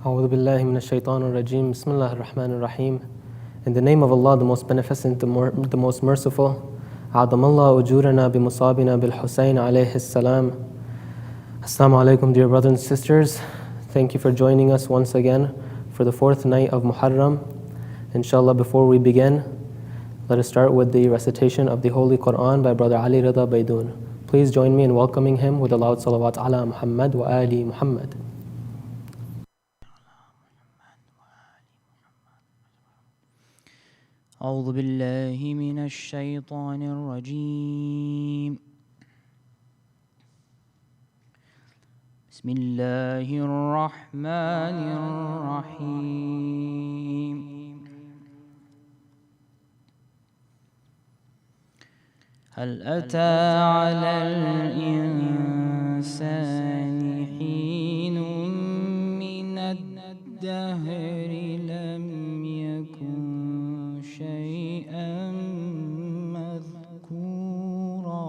أعوذ بالله من الشيطان الرجيم. بسم الله الرحمن الرحيم. In the name of Allah, the most beneficent, the most merciful. عظم الله أجورنا بمصابنا بالحسين عليه السلام. Assalamu alaikum, dear brothers and sisters. Thank you for joining us once again for the fourth night of Muharram. Inshallah, before we begin, let us start with the recitation of the Holy Quran by Brother Ali Rida Baidoon. Please join me in welcoming him with a loud salawat ala Muhammad wa ali Muhammad. أعوذ بالله من الشيطان الرجيم. بسم الله الرحمن الرحيم. هل أتى على الإنسان حين من الدهر لم يكن شيئا مذكورا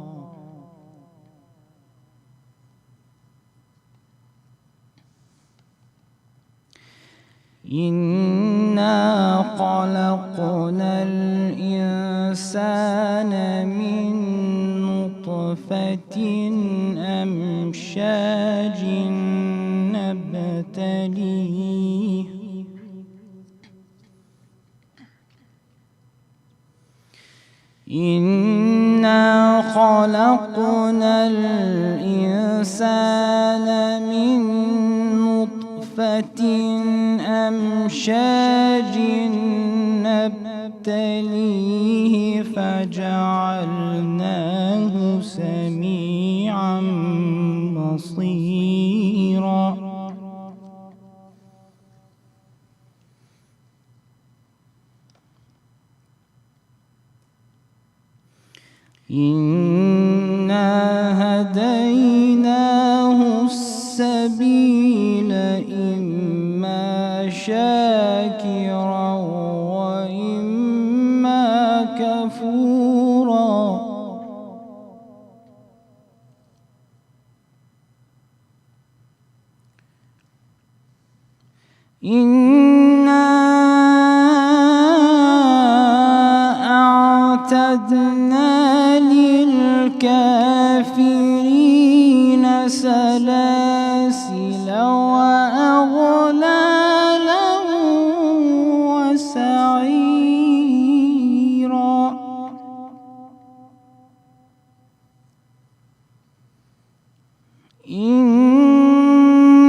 إنا خلقنا الإنسان من نطفة أمشاج نبتليه إنا خلقنا الإنسان من نطفة أمشاج نبتليه فجعلناه سميعا بصيرا إنا هديناه السبيل إما شاكرا وإما كفورا إنا أعتدنا للكافرين سلاسل وأغلالا وسعيرا إن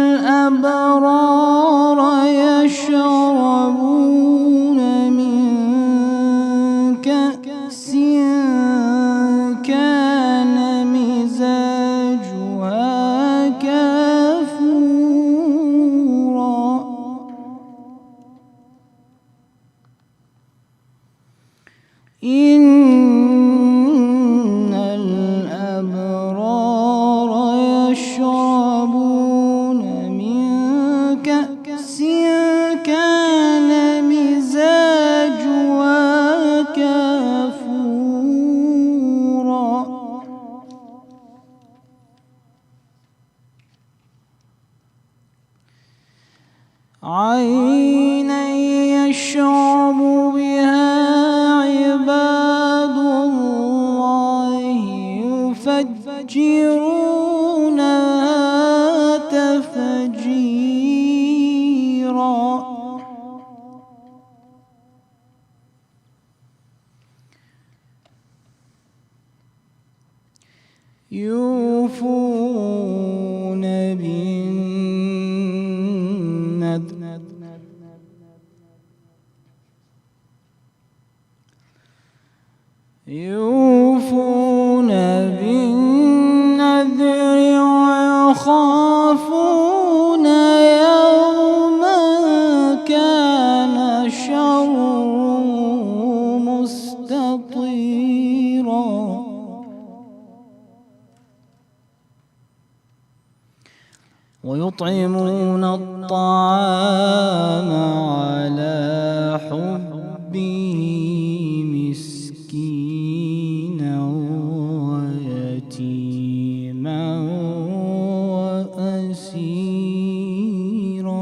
الأبرار يشربون من كأس كان مزاجها كافورا إن الأبرار يشربون من كأس كان مزاجها كافورا عينا يشرب بها عباد الله يفجرونها تفجيرا يوفون بالنذر يوفون بالنذر ويخافون يوما كان شره مستطيرا ويطعمون الطعام على حبه مسكينا ويتيما وأسيرا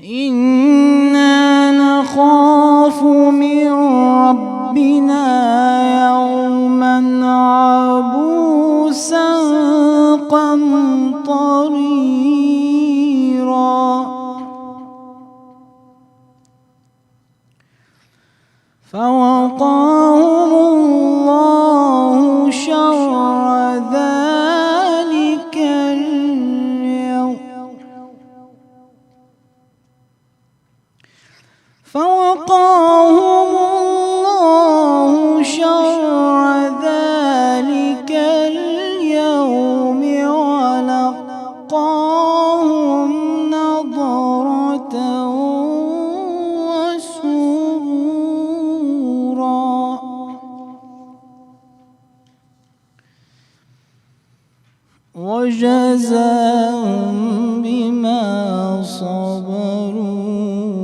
إنا نخاف من ربنا يوما عبوسا قمطريرا فوقاهم الله شر ذلك اليوم فوقاهم الله شر ذلك اليوم ولقاهم نضرة وسرورا وجزاهم بما صبروا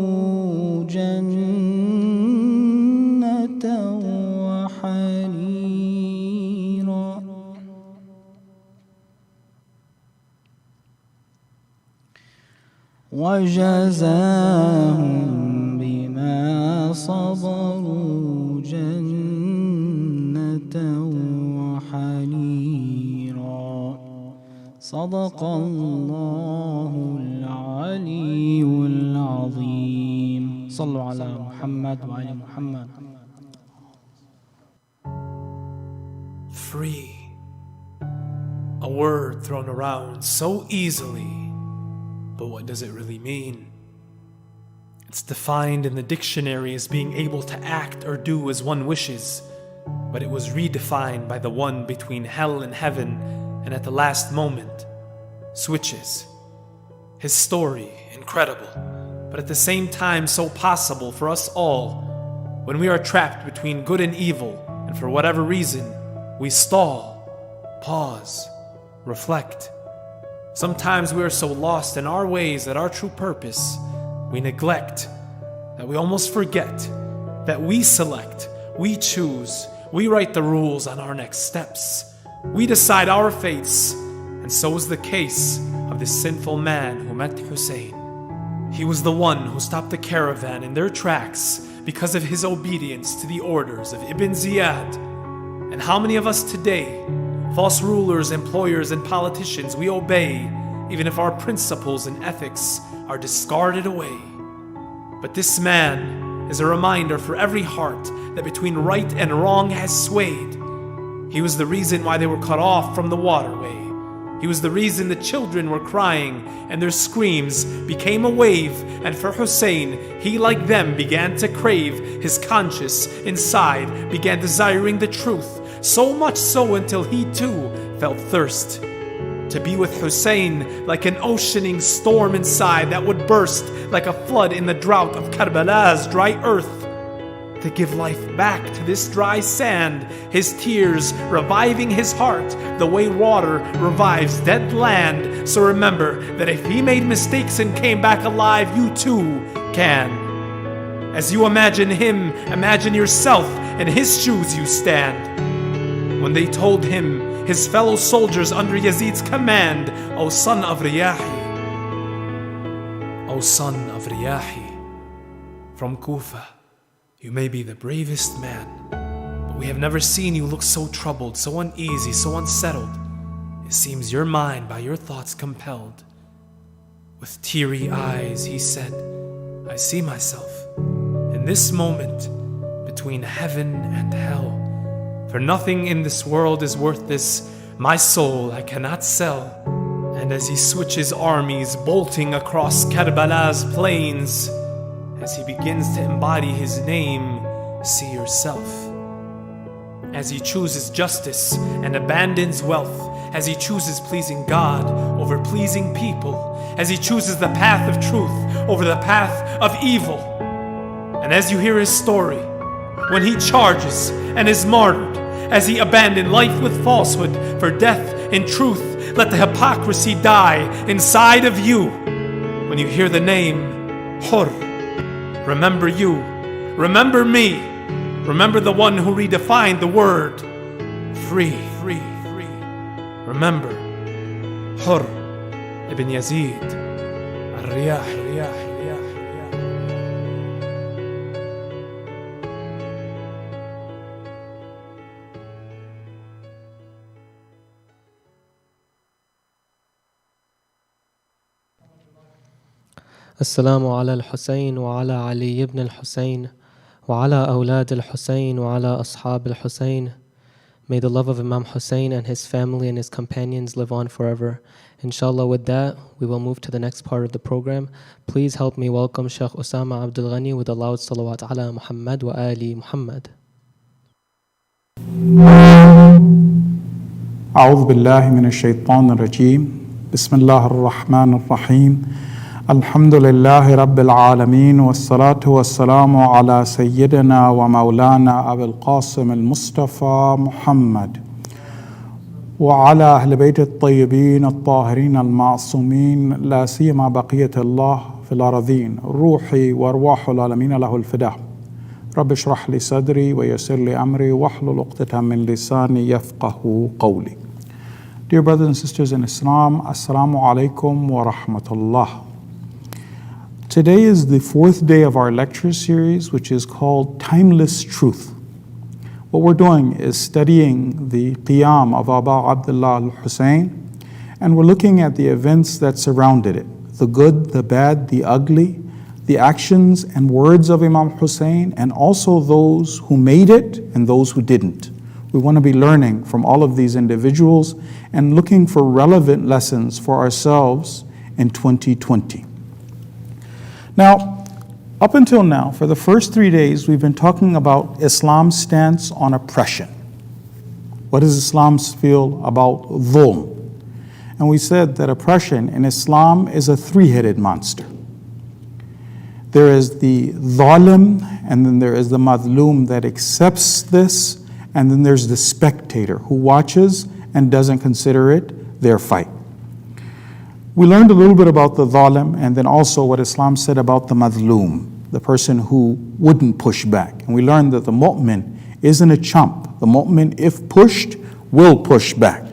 جنة وحريرا وجزاهم بما صبروا جنة وحريرا صدق الله العلي العظيم صلوا على محمد وعلى محمد. Free. A word thrown around so easily, but what does it really mean? It's defined in the dictionary as being able to act or do as one wishes, but it was redefined by the one between hell and heaven, and at the last moment switches. His story, incredible, but at the same time so possible for us all. When we are trapped between good and evil, and for whatever reason, we stall, pause, reflect. Sometimes we are so lost in our ways that our true purpose, we neglect, that we almost forget, that we select, we choose, we write the rules on our next steps. We decide our fates, and so was the case of this sinful man who met Hussein. He was the one who stopped the caravan in their tracks because of his obedience to the orders of Ibn Ziyad. And how many of us today, false rulers, employers, and politicians, we obey even if our principles and ethics are discarded away? But this man is a reminder for every heart that between right and wrong has swayed. He was the reason why they were cut off from the waterway. He was the reason the children were crying and their screams became a wave, and for Hussein, he like them began to crave. His conscience inside began desiring the truth, so much so until he too felt thirst. To be with Hussein like an oceaning storm inside that would burst like a flood in the drought of Karbala's dry earth. To give life back to this dry sand, his tears reviving his heart the way water revives dead land. So remember that if he made mistakes and came back alive, you too can. As you imagine him, imagine yourself, in his shoes you stand. When they told him, his fellow soldiers under Yazid's command, O son of Riyahi, O son of Riyahi, from Kufa, you may be the bravest man, but we have never seen you look so troubled, so uneasy, so unsettled. It seems your mind by your thoughts compelled. With teary eyes he said, I see myself in this moment between heaven and hell. For nothing in this world is worth this, my soul I cannot sell. And as he switches armies bolting across Karbala's plains, as he begins to embody his name, see yourself. As he chooses justice and abandons wealth, as he chooses pleasing God over pleasing people, as he chooses the path of truth over the path of evil. And as you hear his story, when he charges and is martyred, as he abandoned life with falsehood for death in truth, let the hypocrisy die inside of you. When you hear the name Hur, remember you, remember me, remember the one who redefined the word free. Remember Hur ibn Yazid al-Riyahi. السلام على الحسين وعلى علي بن الحسين وعلى أولاد الحسين وعلى أصحاب الحسين. May the love of Imam Hussein and his family and his companions live on forever. Inshallah, with that, we will move to the next part of the program. Please help me welcome Sheikh Osama Abdul Ghani with a loud salawat ala Muhammad wa ali Muhammad. أعوذ بالله من الشيطان الرجيم بسم الله الرحمن الرحيم الحمد لله رب العالمين والصلاة والسلام على سيدنا ومولانا أبي القاسم المصطفى محمد وعلى أهل بيت الطيبين الطاهرين المعصومين لا سيما بقية الله في الأرضين روحي وأرواح العالمين له الفداء رب اشرح لي صدري ويسر لي أمري واحلل عقدة من لساني يفقه قولي. Dear brothers and sisters in Islam, Assalamu alaikum wa rahmatullah. Today is the fourth day of our lecture series, which is called Timeless Truth. What we're doing is studying the Qiyam of Aba Abdullah al-Hussein, and we're looking at the events that surrounded it, the good, the bad, the ugly, the actions and words of Imam Hussein, and also those who made it and those who didn't. We want to be learning from all of these individuals and looking for relevant lessons for ourselves in 2020. Now, up until now, for the first 3 days, we've been talking about Islam's stance on oppression. What does Islam feel about dhulm? And we said that oppression in Islam is a three-headed monster. There is the zalim, and then there is the madloom that accepts this, and then there's the spectator who watches and doesn't consider it their fight. We learned a little bit about the zalim, and then also what Islam said about the madloom, the person who wouldn't push back. And we learned that the mu'min isn't a chump. The mu'min, if pushed, will push back.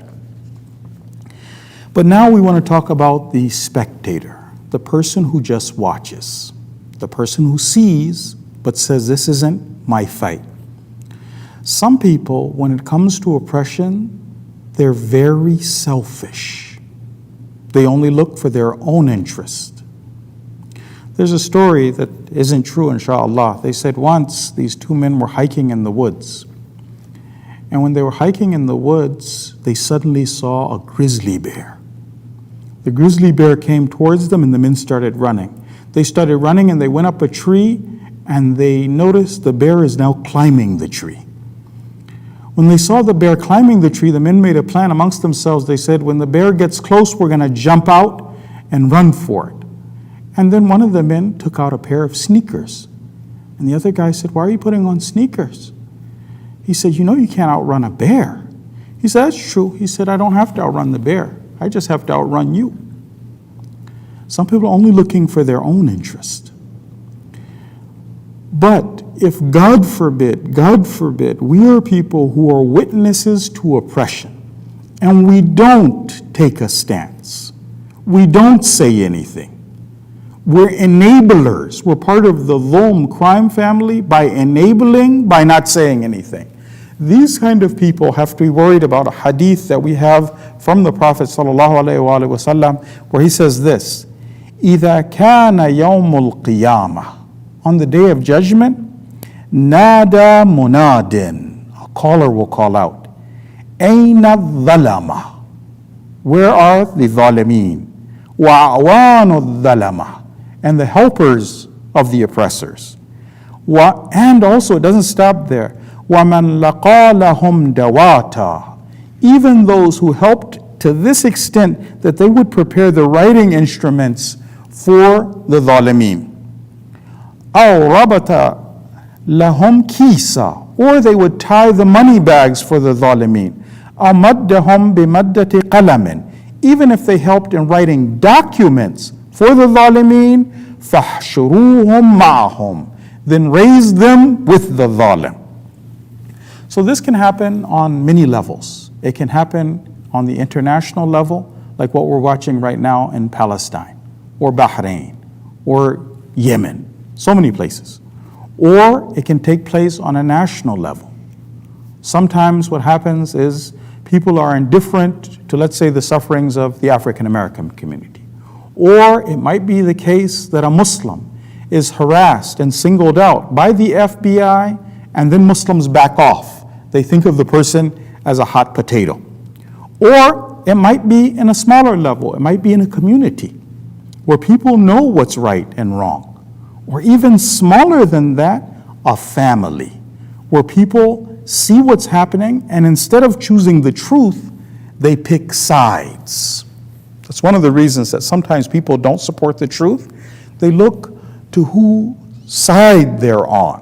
But now we want to talk about the spectator, the person who just watches, the person who sees but says, this isn't my fight. Some people, when it comes to oppression, they're very selfish. They only look for their own interest. There's a story that isn't true, inshallah. They said once these two men were hiking in the woods. And when they were hiking in the woods, they suddenly saw a grizzly bear. The grizzly bear came towards them and the men started running. They started running and they went up a tree and they noticed the bear is now climbing the tree. When they saw the bear climbing the tree, the men made a plan amongst themselves. They said, when the bear gets close, we're going to jump out and run for it. And then one of the men took out a pair of sneakers. And the other guy said, why are you putting on sneakers? He said, you know you can't outrun a bear. He said, that's true. He said, I don't have to outrun the bear. I just have to outrun you. Some people are only looking for their own interest. But if God forbid, we are people who are witnesses to oppression, and we don't take a stance, we don't say anything, we're enablers, we're part of the dhulm crime family by enabling, by not saying anything. These kind of people have to be worried about a hadith that we have from the Prophet ﷺ, where he says this, إِذَا كَانَ يَوْمُ الْقِيَامَةِ, on the day of judgment, Nada munadin, a caller will call out, Aina dhalama, where are the dhalimeen? Wa'awanu dhalama, and the helpers of the oppressors. And also, it doesn't stop there. وَمَنْ لَقَالَهُمْ دَوَاتًا, even those who helped to this extent that they would prepare the writing instruments for the dhalimeen. أَوْ رَبَطَ lahum kisa, or they would tie the money bags for the dhalimeen. Amaddahum bimaddati qalamin, even if they helped in writing documents for the dhalimeen, fahshuruhum ma'ahum, then raise them with the dhalim. So this can happen on many levels. It can happen on the international level, like what we're watching right now in Palestine, or Bahrain, or Yemen, so many places. Or it can take place on a national level. Sometimes what happens is people are indifferent to, let's say, the sufferings of the African American community, Or it might be the case that a Muslim is harassed and singled out by the FBI, and then Muslims back off. They think of the person as a hot potato. Or it might be in a smaller level. It might be in a community where people know what's right and wrong. Or even smaller than that, a family where people see what's happening, and instead of choosing the truth, they pick sides. That's one of the reasons that sometimes people don't support the truth. They look to whose side they're on.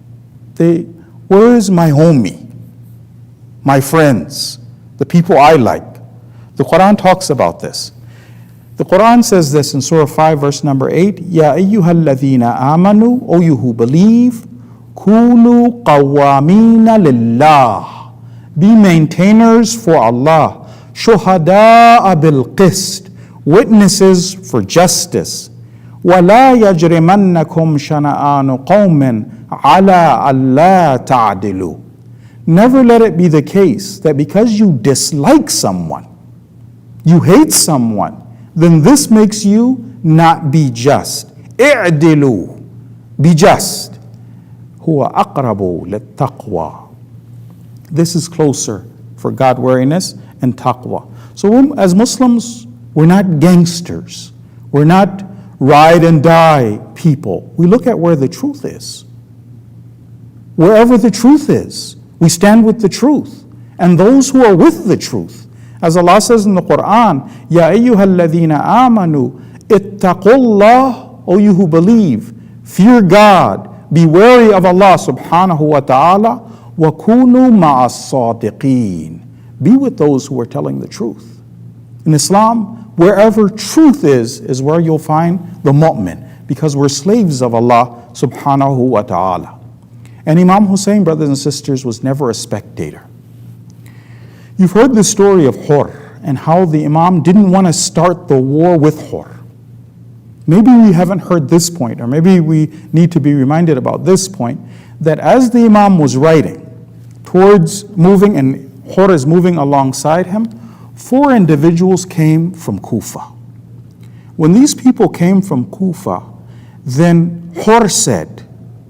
Where is my homie, my friends, the people I like? The Quran talks about this. The Quran says this in Surah 5, verse number 8, Ya ayyuhal ladhina amanu, O you who believe, kunu qawwamina lillah, be maintainers for Allah, shuhada'a bil qist, witnesses for justice, وَلَا يَجْرِمَنَّكُمْ شَنَآنُ قَوْمٍ عَلَىٰ أَلَّا تَعْدِلُوا. Never let it be the case that because you dislike someone, you hate someone, then this makes you not be just. اعدلوا, be just. هُوَ أَقْرَبُ لِلتَّقْوَى. This is closer for God-wariness and taqwa. So as Muslims, we're not gangsters. We're not ride and die people. We look at where the truth is. Wherever the truth is, we stand with the truth. And those who are with the truth. As Allah says in the Quran, Ya ayyuhal ladhina amanu, ittaqullah, O you who believe, fear God, be wary of Allah subhanahu wa ta'ala, wa kunu ma'as sadiqeen. Be with those who are telling the truth. In Islam, wherever truth is where you'll find the mu'min, because we're slaves of Allah subhanahu wa ta'ala. And Imam Hussein, brothers and sisters, was never a spectator. You've heard the story of Hur and how the Imam didn't want to start the war with Hur. Maybe we haven't heard this point, or maybe we need to be reminded about this point, that as the Imam was writing towards moving, and Hur is moving alongside him, 4 individuals came from Kufa. When these people came from Kufa, then Hur said,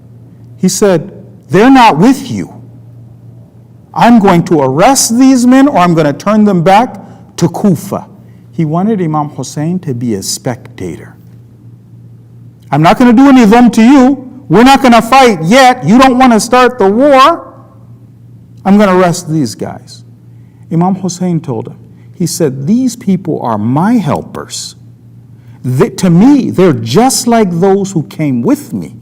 they're not with you. I'm going to arrest these men, or I'm going to turn them back to Kufa. He wanted Imam Hussein to be a spectator. I'm not going to do any of them to you. We're not going to fight yet. You don't want to start the war. I'm going to arrest these guys. Imam Hussein told him, he said, these people are my helpers. To me, they're just like those who came with me.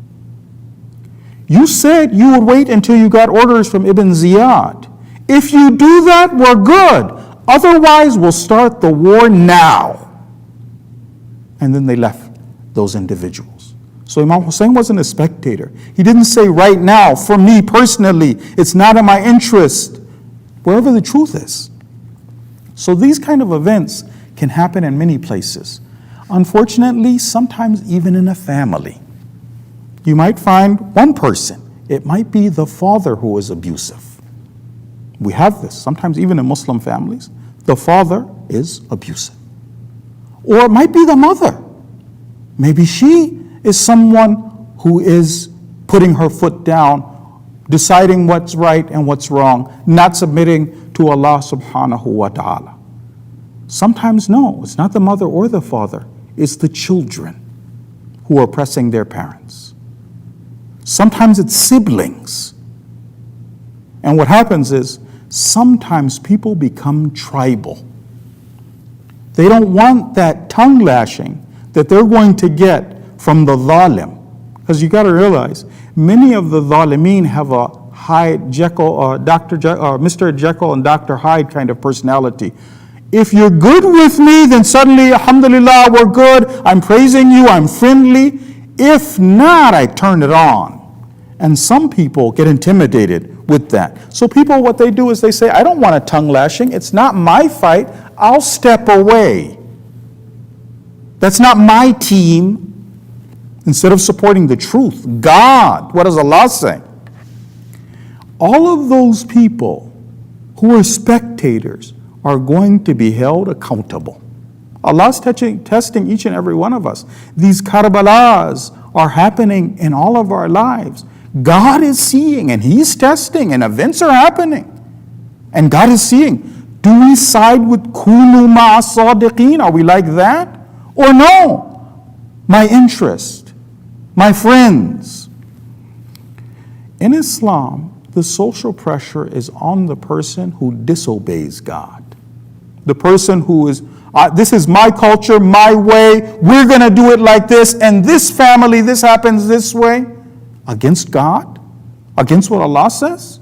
You said you would wait until you got orders from Ibn Ziyad. If you do that, we're good. Otherwise, we'll start the war now. And then they left those individuals. So Imam Hussein wasn't a spectator. He didn't say, right now, for me personally, it's not in my interest. Wherever the truth is. So these kind of events can happen in many places. Unfortunately, sometimes even in a family. You might find one person. It might be the father who is abusive. We have this, sometimes even in Muslim families. The father is abusive. Or it might be the mother. Maybe she is someone who is putting her foot down, deciding what's right and what's wrong, not submitting to Allah subhanahu wa ta'ala. Sometimes no, it's not the mother or the father, it's the children who are oppressing their parents. Sometimes it's siblings. And what happens is, sometimes people become tribal. They don't want that tongue lashing that they're going to get from the zalim. Because you got to realize, many of the zalimeen have a Mr. Jekyll and Dr. Hyde kind of personality. If you're good with me, then suddenly, alhamdulillah, we're good. I'm praising you, I'm friendly. If not, I turn it on. And some people get intimidated with that. So people, what they do is they say, I don't want a tongue lashing. It's not my fight. I'll step away. That's not my team. Instead of supporting the truth, God, what does Allah say? All of those people who are spectators are going to be held accountable. Allah's testing each and every one of us. These Karbalas are happening in all of our lives. God is seeing and He's testing, and events are happening. And God is seeing. Do we side with Kunu ma'a sadiqeen? Are we like that? Or no? My interest, my friends. In Islam, the social pressure is on the person who disobeys God. The person who is, this is my culture, my way, we're going to do it like this, and this family, this happens this way. Against God? Against what Allah says?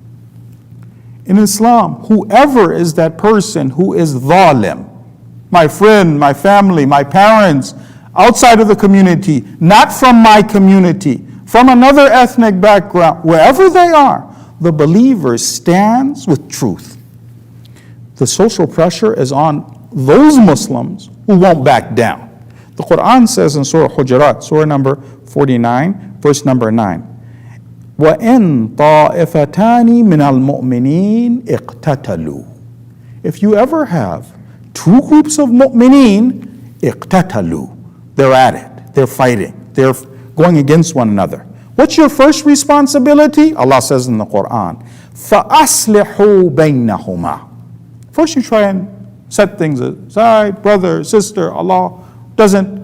In Islam, whoever is that person who is dhalim, my friend, my family, my parents, outside of the community, not from my community, from another ethnic background, wherever they are, the believer stands with truth. The social pressure is on those Muslims who won't back down. The Quran says in Surah Hujurat, Surah number 49, verse number 9, وَإِن طَائِفَتَانِ مِنَ الْمُؤْمِنِينَ اقْتَتَلُوا. If you ever have two groups of mu'mineen, اقْتَتَلُوا. They're at it, they're fighting, they're going against one another. What's your first responsibility? Allah says in the Quran, فَأَصْلِحُوا بَيْنَهُمَا. First you try and set things aside, brother, sister, Allah doesn't.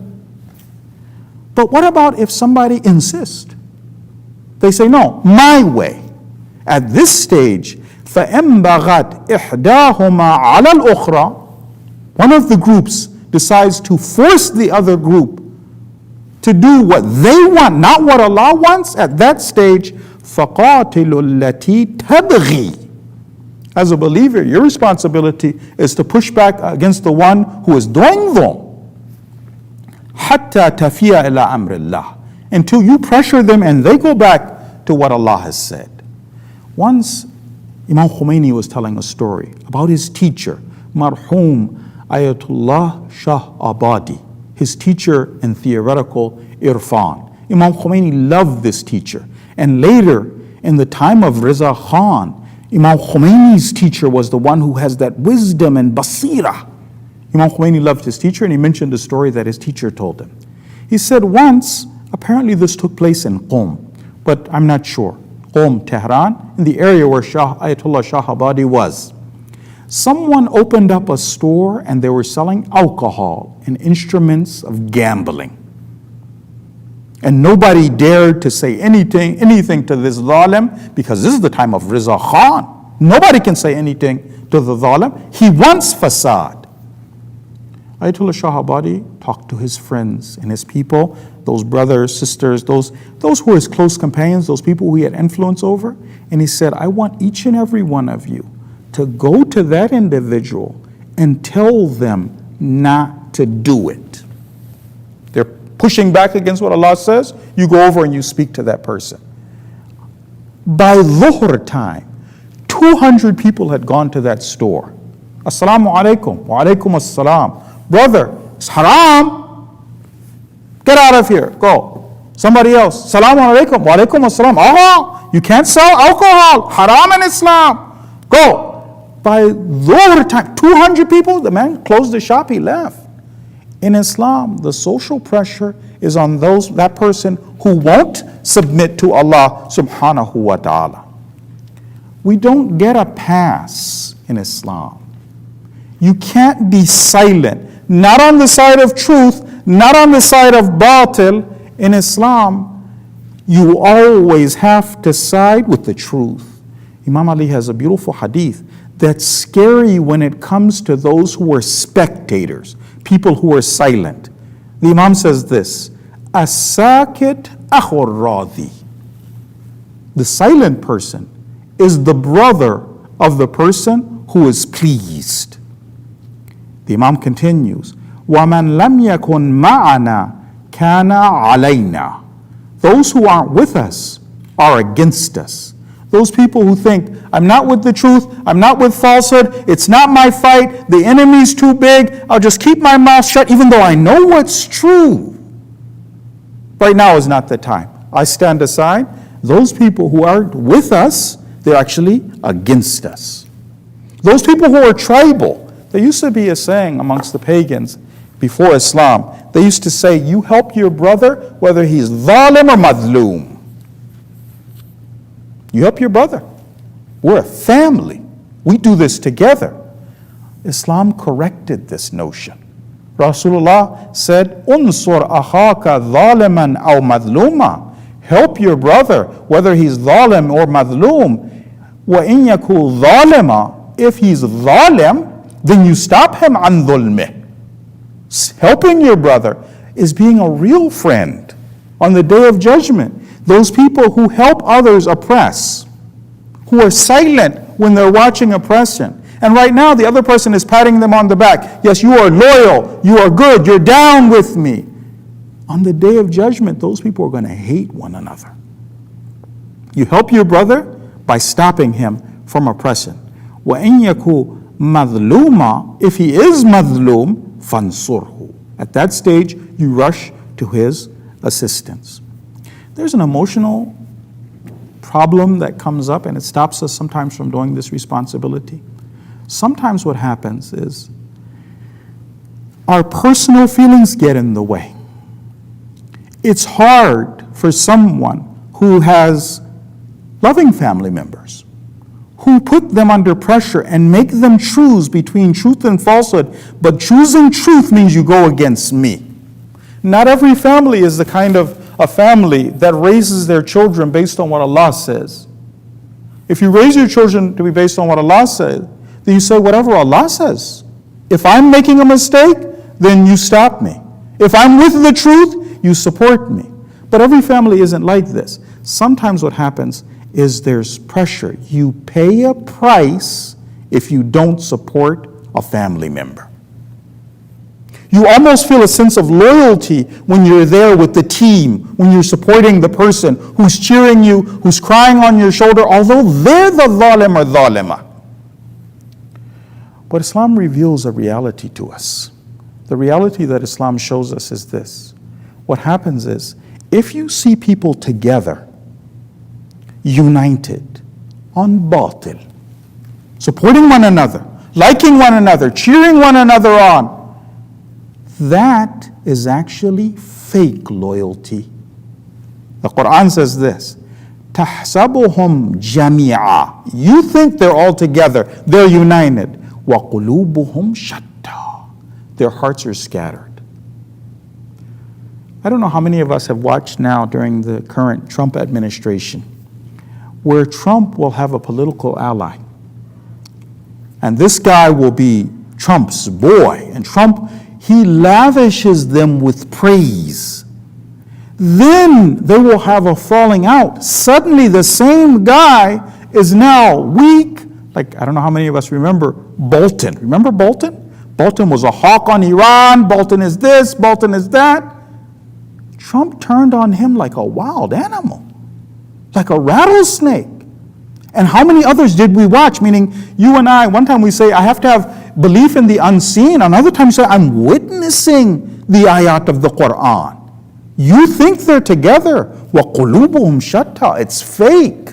But what about if somebody insists? They say, no, my way. At this stage, فَإِن بَغَتْ إِحْدَاهُمَا عَلَى الْأُخْرَى. One of the groups decides to force the other group to do what they want, not what Allah wants. At that stage, فَقَاتِلُوا الَّتِي تَبْغِي. As a believer, your responsibility is to push back against the one who is doing wrong. حَتَّى تَفِيَ إِلَىٰ أَمْرِ اللَّهِ. Until you pressure them and they go back to what Allah has said. Once, Imam Khomeini was telling a story about his teacher, Marhum Ayatollah Shah Abadi, his teacher in theoretical Irfan. Imam Khomeini loved this teacher. And later, in the time of Riza Khan, Imam Khomeini's teacher was the one who has that wisdom and basira. Imam Khomeini loved his teacher, and he mentioned a story that his teacher told him. He said once, apparently this took place in Qom, but I'm not sure. Qom, Tehran, in the area where Ayatollah Shah Abadi was. Someone opened up a store and they were selling alcohol and instruments of gambling. And nobody dared to say anything to this zalim, because this is the time of Riza Khan. Nobody can say anything to the zalim. He wants fasad. Ayatollah Shah Abadi talked to his friends and his people, those brothers, sisters, those who were his close companions, those people who he had influence over. And he said, I want each and every one of you to go to that individual and tell them not to do it. They're pushing back against what Allah says. You go over and you speak to that person. By Dhuhr time, 200 people had gone to that store. Assalamu alaikum, wa alaikum assalam. Brother, it's haram. Get out of here, go. Somebody else, Assalamu alaikum, wa alaikum assalam. Oh, you can't sell alcohol, haram in Islam. Go. By Dhuhr time, 200 people, the man closed the shop, he left. In Islam, the social pressure is on that person who won't submit to Allah subhanahu wa ta'ala. We don't get a pass in Islam. You can't be silent, not on the side of truth, not on the side of batil. In Islam, you always have to side with the truth. Imam Ali has a beautiful hadith that's scary when it comes to those who are spectators, people who are silent. The Imam says this, As-sakit akhur radhi. The silent person is the brother of the person who is pleased. The Imam continues, وَمَنْ لَمْ يَكُنْ مَعَنَا كَانَ عَلَيْنَا. Those who aren't with us are against us. Those people who think, I'm not with the truth, I'm not with falsehood, it's not my fight, the enemy's too big, I'll just keep my mouth shut even though I know what's true. Right now is not the time. I stand aside. Those people who aren't with us, they're actually against us. Those people who are tribal, there used to be a saying amongst the pagans, before Islam, they used to say, you help your brother whether he's zalim or madloom. You help your brother. We're a family. We do this together. Islam corrected this notion. Rasulullah said, unsur akhaka zaliman aw madluma. Help your brother, whether he's zalim or madloom. Wa in yakul zalima. If he's zalim, then you stop him an dhulmih. Helping your brother is being a real friend on the day of judgment. Those people who help others oppress, who are silent when they're watching oppression. And right now the other person is patting them on the back. Yes, you are loyal, you are good, you're down with me. On the day of judgment, those people are going to hate one another. You help your brother by stopping him from oppression. وَإِن يَكُ مَظْلُومًا. If he is madloom, فَانْصُرْهُ. At that stage, you rush to his assistance. There's an emotional problem that comes up, and it stops us sometimes from doing this responsibility. Sometimes what happens is our personal feelings get in the way. It's hard for someone who has loving family members who put them under pressure and make them choose between truth and falsehood, but choosing truth means you go against me. Not every family is the kind of a family that raises their children based on what Allah says. If you raise your children to be based on what Allah says, then you say whatever Allah says. If I'm making a mistake, then you stop me. If I'm with the truth, you support me. But every family isn't like this. Sometimes what happens is there's pressure. You pay a price if you don't support a family member. You almost feel a sense of loyalty when you're there with the team, when you're supporting the person who's cheering you, who's crying on your shoulder, although they're the zalim or zalima. But Islam reveals a reality to us. The reality that Islam shows us is this. What happens is, if you see people together, united, on batil, supporting one another, liking one another, cheering one another on, that is actually fake loyalty. The Quran says this, تَحْسَبُهُمْ جَمِيعًا. You think they're all together, they're united. وَقُلُوبُهُمْ شَتَّى. Their hearts are scattered. I don't know how many of us have watched now during the current Trump administration, where Trump will have a political ally. And this guy will be Trump's boy. And Trump, he lavishes them with praise. Then they will have a falling out. Suddenly the same guy is now weak. Like, I don't know how many of us remember Bolton. Remember Bolton? Bolton was a hawk on Iran. Bolton is this, Bolton is that. Trump turned on him like a wild animal, like a rattlesnake. And how many others did we watch? Meaning, you and I, one time we say, I have to have belief in the unseen. Another time we say, I'm witnessing the ayat of the Quran. You think they're together. وَقُلُوبُهُمْ شَتَّى. It's fake.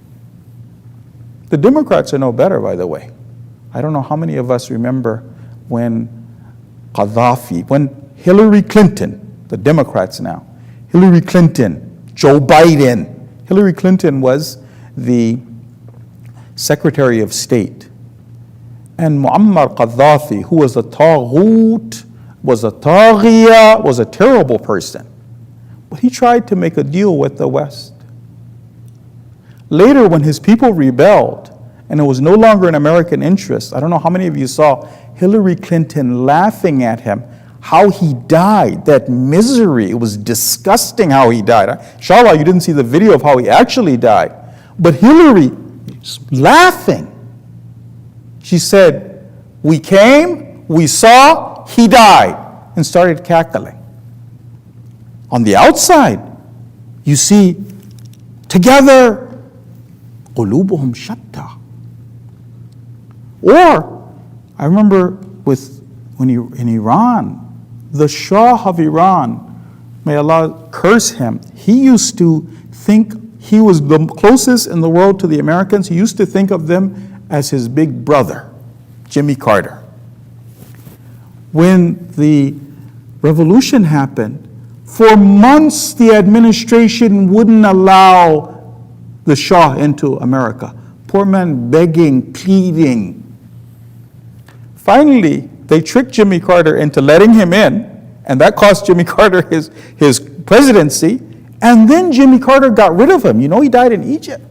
The Democrats are no better, by the way. I don't know how many of us remember when Gaddafi, when Hillary Clinton, the Democrats now, Hillary Clinton, Joe Biden. Hillary Clinton was the Secretary of State. And Muammar Gaddafi, who was a taghut, was a taghiya, was a terrible person. But he tried to make a deal with the West. Later, when his people rebelled, and it was no longer in American interest, I don't know how many of you saw Hillary Clinton laughing at him, how he died, that misery. It was disgusting how he died. Inshallah, you didn't see the video of how he actually died. But Hillary, laughing, she said, we came, we saw, he died, and started cackling. On the outside, you see, together, قُلُوبُهُمْ شَتَّى. Or, I remember in Iran, the Shah of Iran, may Allah curse him, he used to think he was the closest in the world to the Americans. He used to think of them as his big brother, Jimmy Carter. When the Revolution happened. For months, the administration wouldn't allow the Shah into America. Poor man begging, pleading. Finally, they tricked Jimmy Carter into letting him in, and that cost Jimmy Carter his presidency. And then Jimmy Carter got rid of him. You know, he died in Egypt.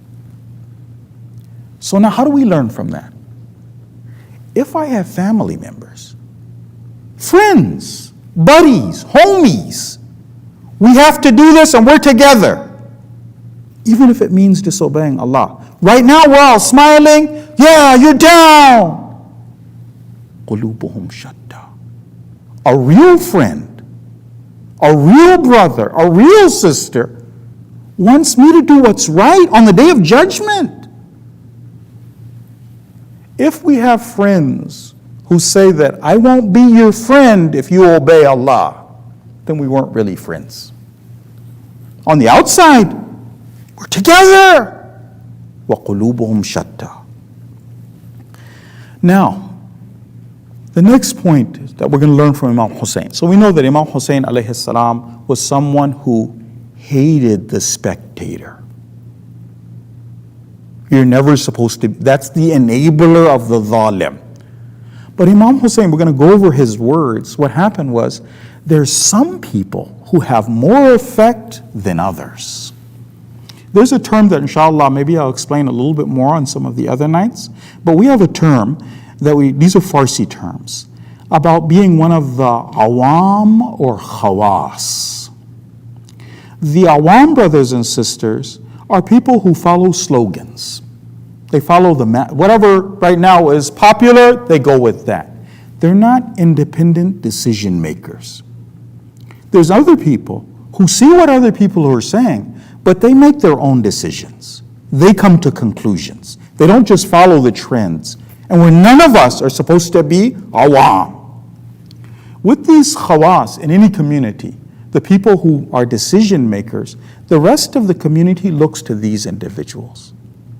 So now how do we learn from that? If I have family members, friends, buddies, homies, we have to do this and we're together. Even if it means disobeying Allah. Right now we're all smiling. Yeah, you're down. قُلُوبُهُمْ شَتَّى. A real friend, a real brother, a real sister wants me to do what's right on the day of judgment. If we have friends who say that I won't be your friend if you obey Allah, then we weren't really friends. On the outside, we're together. وَقُلُوبُهُمْ شَتَّى. Now, the next point that we're going to learn from Imam Hussein. So we know that Imam Hussein alayhi salam was someone who hated the spectator. You're never supposed to, that's the enabler of the zalim. But Imam Hussein, we're going to go over his words. What happened was, there's some people who have more effect than others. There's a term that inshallah, maybe I'll explain a little bit more on some of the other nights, but we have a term that these are Farsi terms, about being one of the awam or khawas. The awam, brothers and sisters, are people who follow slogans. They follow whatever right now is popular, they go with that. They're not independent decision makers. There's other people who see what other people are saying, but they make their own decisions. They come to conclusions. They don't just follow the trends. And where none of us are supposed to be awam. With these khawas in any community, the people who are decision makers, the rest of the community looks to these individuals.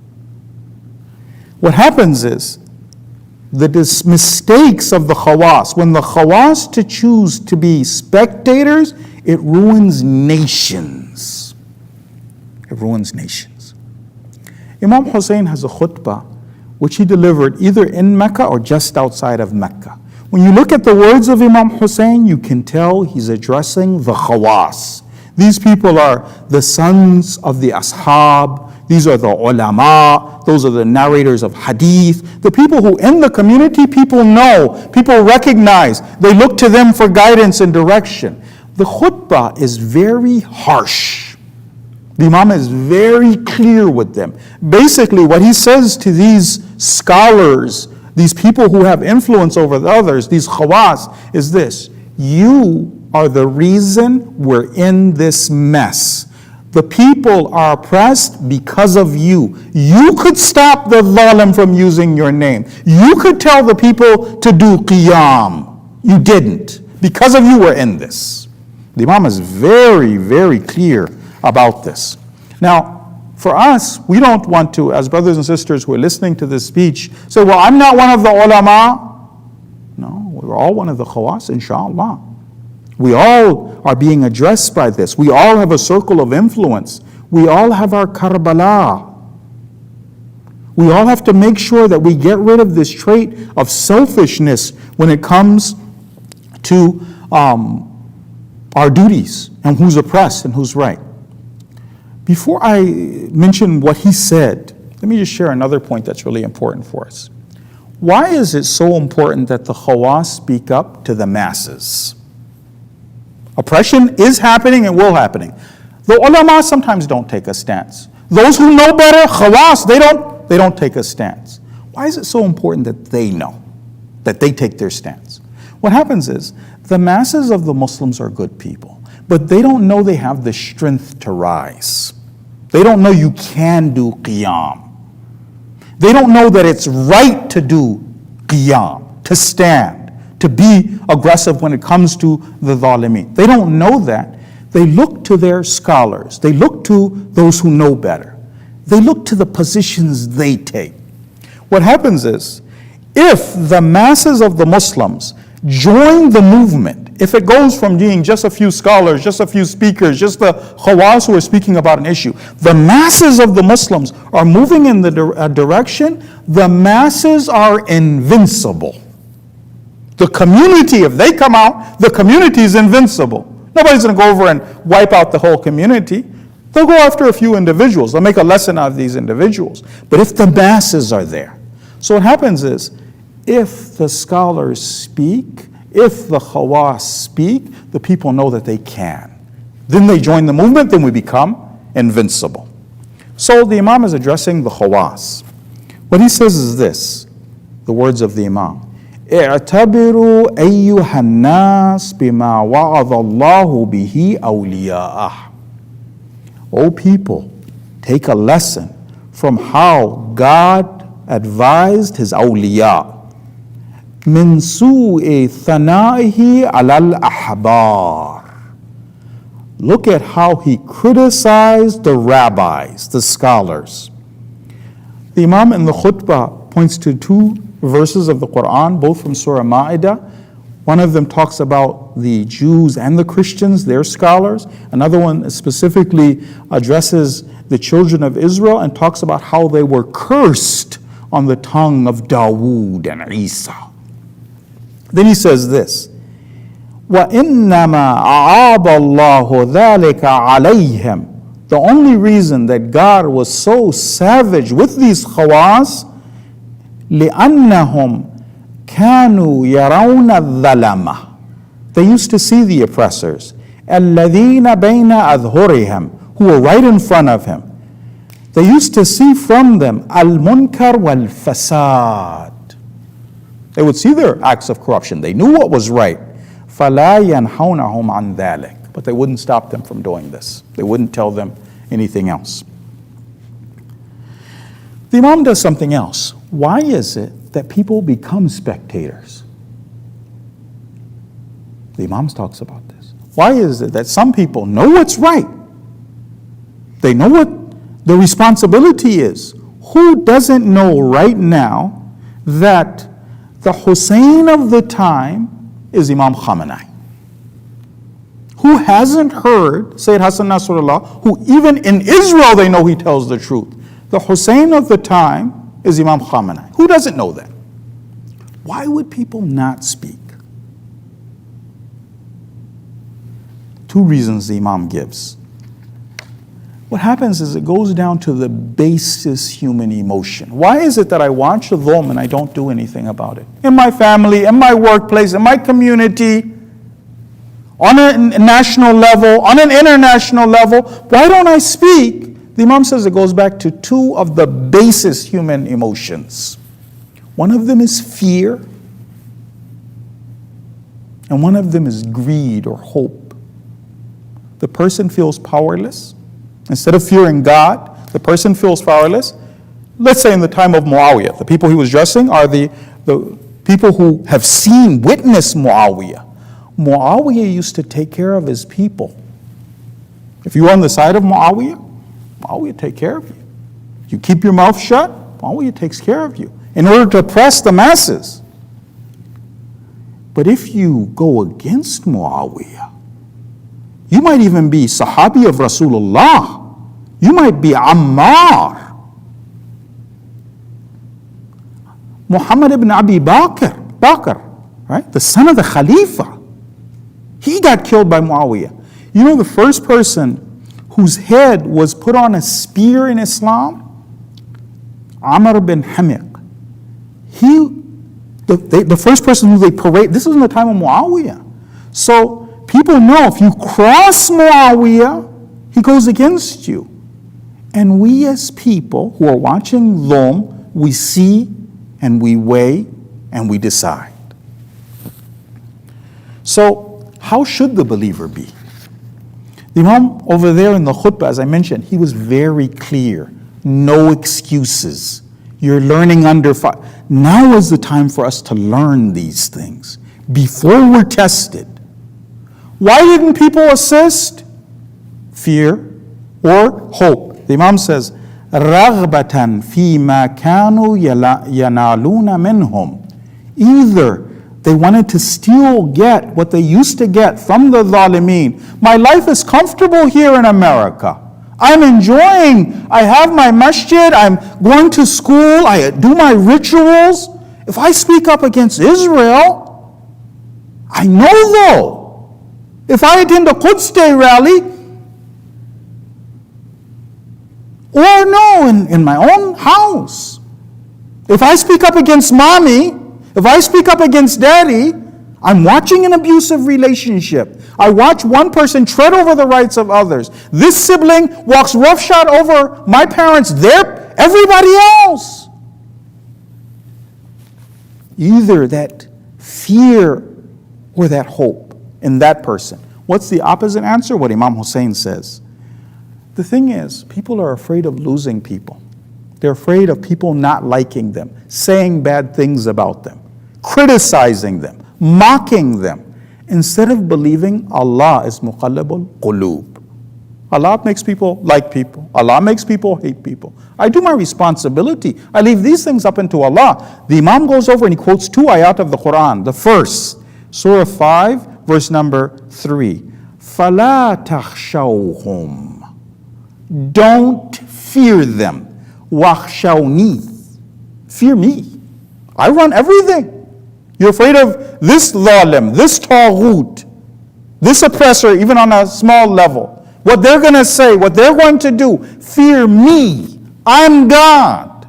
What happens is, the mistakes of the khawas, when the khawas to choose to be spectators, it ruins nations. It ruins nations. Imam Hussein has a khutbah which he delivered either in Mecca or just outside of Mecca. When you look at the words of Imam Hussein, you can tell he's addressing the khawas. These people are the sons of the ashab. These are the ulama. Those are the narrators of hadith. The people who in the community, people know, people recognize. They look to them for guidance and direction. The khutbah is very harsh. The Imam is very clear with them. Basically, what he says to these scholars, these people who have influence over the others, these khawas, is this: you are the reason we're in this mess. The people are oppressed because of you. You could stop the zalim from using your name. You could tell the people to do qiyam. You didn't. Because of you, we're in this. The Imam is very, very clear about this. Now, for us, we don't want to, as brothers and sisters who are listening to this speech, say, well, I'm not one of the ulama. No, we're all one of the khawas, inshallah. We all are being addressed by this. We all have a circle of influence. We all have our Karbala. We all have to make sure that we get rid of this trait of selfishness when it comes to our duties and who's oppressed and who's right. Before I mention what he said, let me just share another point that's really important for us. Why is it so important that the khawas speak up to the masses? Oppression is happening and will happening. The ulama sometimes don't take a stance. Those who know better, khawas, they don't take a stance. Why is it so important that they know, that they take their stance? What happens is, the masses of the Muslims are good people, but they don't know they have the strength to rise. They don't know you can do qiyam. They don't know that it's right to do qiyam, to stand, to be aggressive when it comes to the zalimin. They don't know that. They look to their scholars. They look to those who know better. They look to the positions they take. What happens is, if the masses of the Muslims join the movement if it goes from being just a few scholars, just a few speakers, just the khawas who are speaking about an issue, the masses of the Muslims are moving in the direction, the masses are invincible. The community, if they come out, the community is invincible. Nobody's going to go over and wipe out the whole community. They'll go after a few individuals. They'll make a lesson out of these individuals. But if the masses are there, so what happens is, if the scholars speak, if the khawas speak, the people know that they can. Then they join the movement, then we become invincible. So the Imam is addressing the khawas. What he says is this, the words of the Imam. اعتبروا أيها الناس بما وعظ الله به أولياءه. O people, take a lesson from how God advised his awliya. من سوء ثنائه على الأحبار. Look at how he criticized the rabbis, the scholars. The Imam in the khutbah points to two verses of the Quran, both from Surah Ma'idah. One of them talks about the Jews and the Christians, their scholars. Another one specifically addresses the children of Israel and talks about how they were cursed on the tongue of Dawood and Isa. Then he says this, وَإِنَّمَا أَعَابَ اللَّهُ ذَلِكَ عَلَيْهِمْ. The only reason that God was so savage with these khawas, لِأَنَّهُمْ كَانُوا يَرَوْنَ الظَّلَمَةِ. They used to see the oppressors, الَّذِينَ بَيْنَ أَظْهُرِهِمْ, who were right in front of him. They used to see from them al-munkar wal-fasad. They would see their acts of corruption. They knew what was right. فَلَا يَنْحَوْنَهُمْ عَنْ ذَلِكَ. But they wouldn't stop them from doing this. They wouldn't tell them anything else. The Imam does something else. Why is it that people become spectators? The Imam talks about this. Why is it that some people know what's right? They know what the responsibility is. Who doesn't know right now that the Hussein of the time is Imam Khamenei? Who hasn't heard Sayyid Hassan Nasrullah, who even in Israel they know he tells the truth? The Hussein of the time is Imam Khamenei. Who doesn't know that? Why would people not speak? Two reasons the Imam gives. What happens is it goes down to the basest human emotion. Why is it that I watch a dhulm and I don't do anything about it? In my family, in my workplace, in my community, on a national level, on an international level, why don't I speak? The Imam says it goes back to two of the basest human emotions. One of them is fear, and one of them is greed or hope. The person feels powerless. Instead of fearing God, the person feels powerless. Let's say in the time of Muawiyah, the people he was addressing are the people who have seen, witnessed Muawiyah. Muawiyah used to take care of his people. If you were on the side of Muawiyah, Muawiyah take care of you. You keep your mouth shut, Muawiyah takes care of you in order to oppress the masses. But if you go against Muawiyah, you might even be Sahabi of Rasulullah. You might be Ammar. Muhammad ibn Abi Bakr, right? The son of the Khalifa. He got killed by Muawiyah. You know the first person whose head was put on a spear in Islam? Amr bin Hamiq. The first person who they parade, this was in the time of Muawiyah. So people know if you cross Muawiyah, he goes against you. And we as people who are watching dhulm, we see and we weigh and we decide. So how should the believer be? The Imam over there in the khutbah, as I mentioned, he was very clear. No excuses. You're learning under fire. Now is the time for us to learn these things before we're tested. Why didn't people assist? Fear or hope. The Imam says, رَغْبَةً فِي مَا كَانُوا يَنَالُونَ مِنْهُمْ. Either They wanted to still get what they used to get from the Zalimeen. My life is comfortable here in America. I'm enjoying, I have my masjid, I'm going to school, I do my rituals. If I speak up against Israel, I know though, if I attend a Quds Day rally, or no, in my own house, if I speak up against mommy, if I speak up against daddy, I'm watching an abusive relationship. I watch one person tread over the rights of others. This sibling walks roughshod over my parents, everybody else. Either that fear or that hope in that person. What's the opposite answer? What Imam Hussein says. The thing is, people are afraid of losing people. They're afraid of people not liking them, saying bad things about them, criticizing them, mocking them, instead of believing Allah is muqallibul qulub. Allah makes people like people. Allah makes people hate people. I do my responsibility. I leave these things up into Allah. The Imam goes over and he quotes 2 ayat of the Quran. The first, Surah 5, verse number 3. فَلَا تَخْشَوْهُمْ. Don't fear them. وَخْشَوْنِي. Fear me. I run everything. You're afraid of this zalim, this taghut, this oppressor, even on a small level. What they're going to say, what they're going to do. Fear me. I'm God.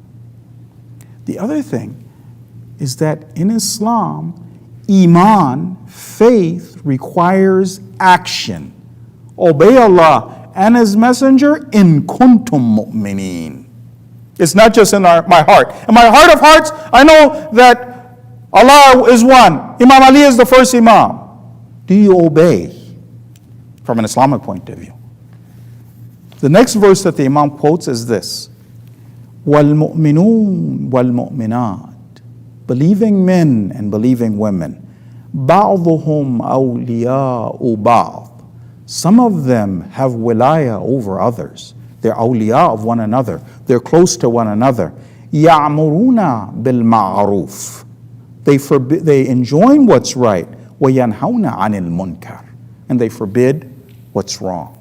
The other thing is that in Islam, Iman, faith, requires action. Obey Allah and His Messenger in kuntum mu'mineen. It's not just in my heart. In my heart of hearts, I know that Allah is one. Imam Ali is the first Imam. Do you obey from an Islamic point of view? The next verse that the Imam quotes is this. وَالْمُؤْمِنُونَ وَالْمُؤْمِنَاتِ. Believing men and believing women. بَعْضُهُمْ أَوْلِيَاءُ بَعْض. Some of them have wilaya over others. They're awliya of one another. They're close to one another. يَعْمُرُونَ بِالْمَعْرُوفِ. They enjoin what's right. وَيَنْهَوْنَ عَنِ الْمُنْكَرِ. And they forbid what's wrong.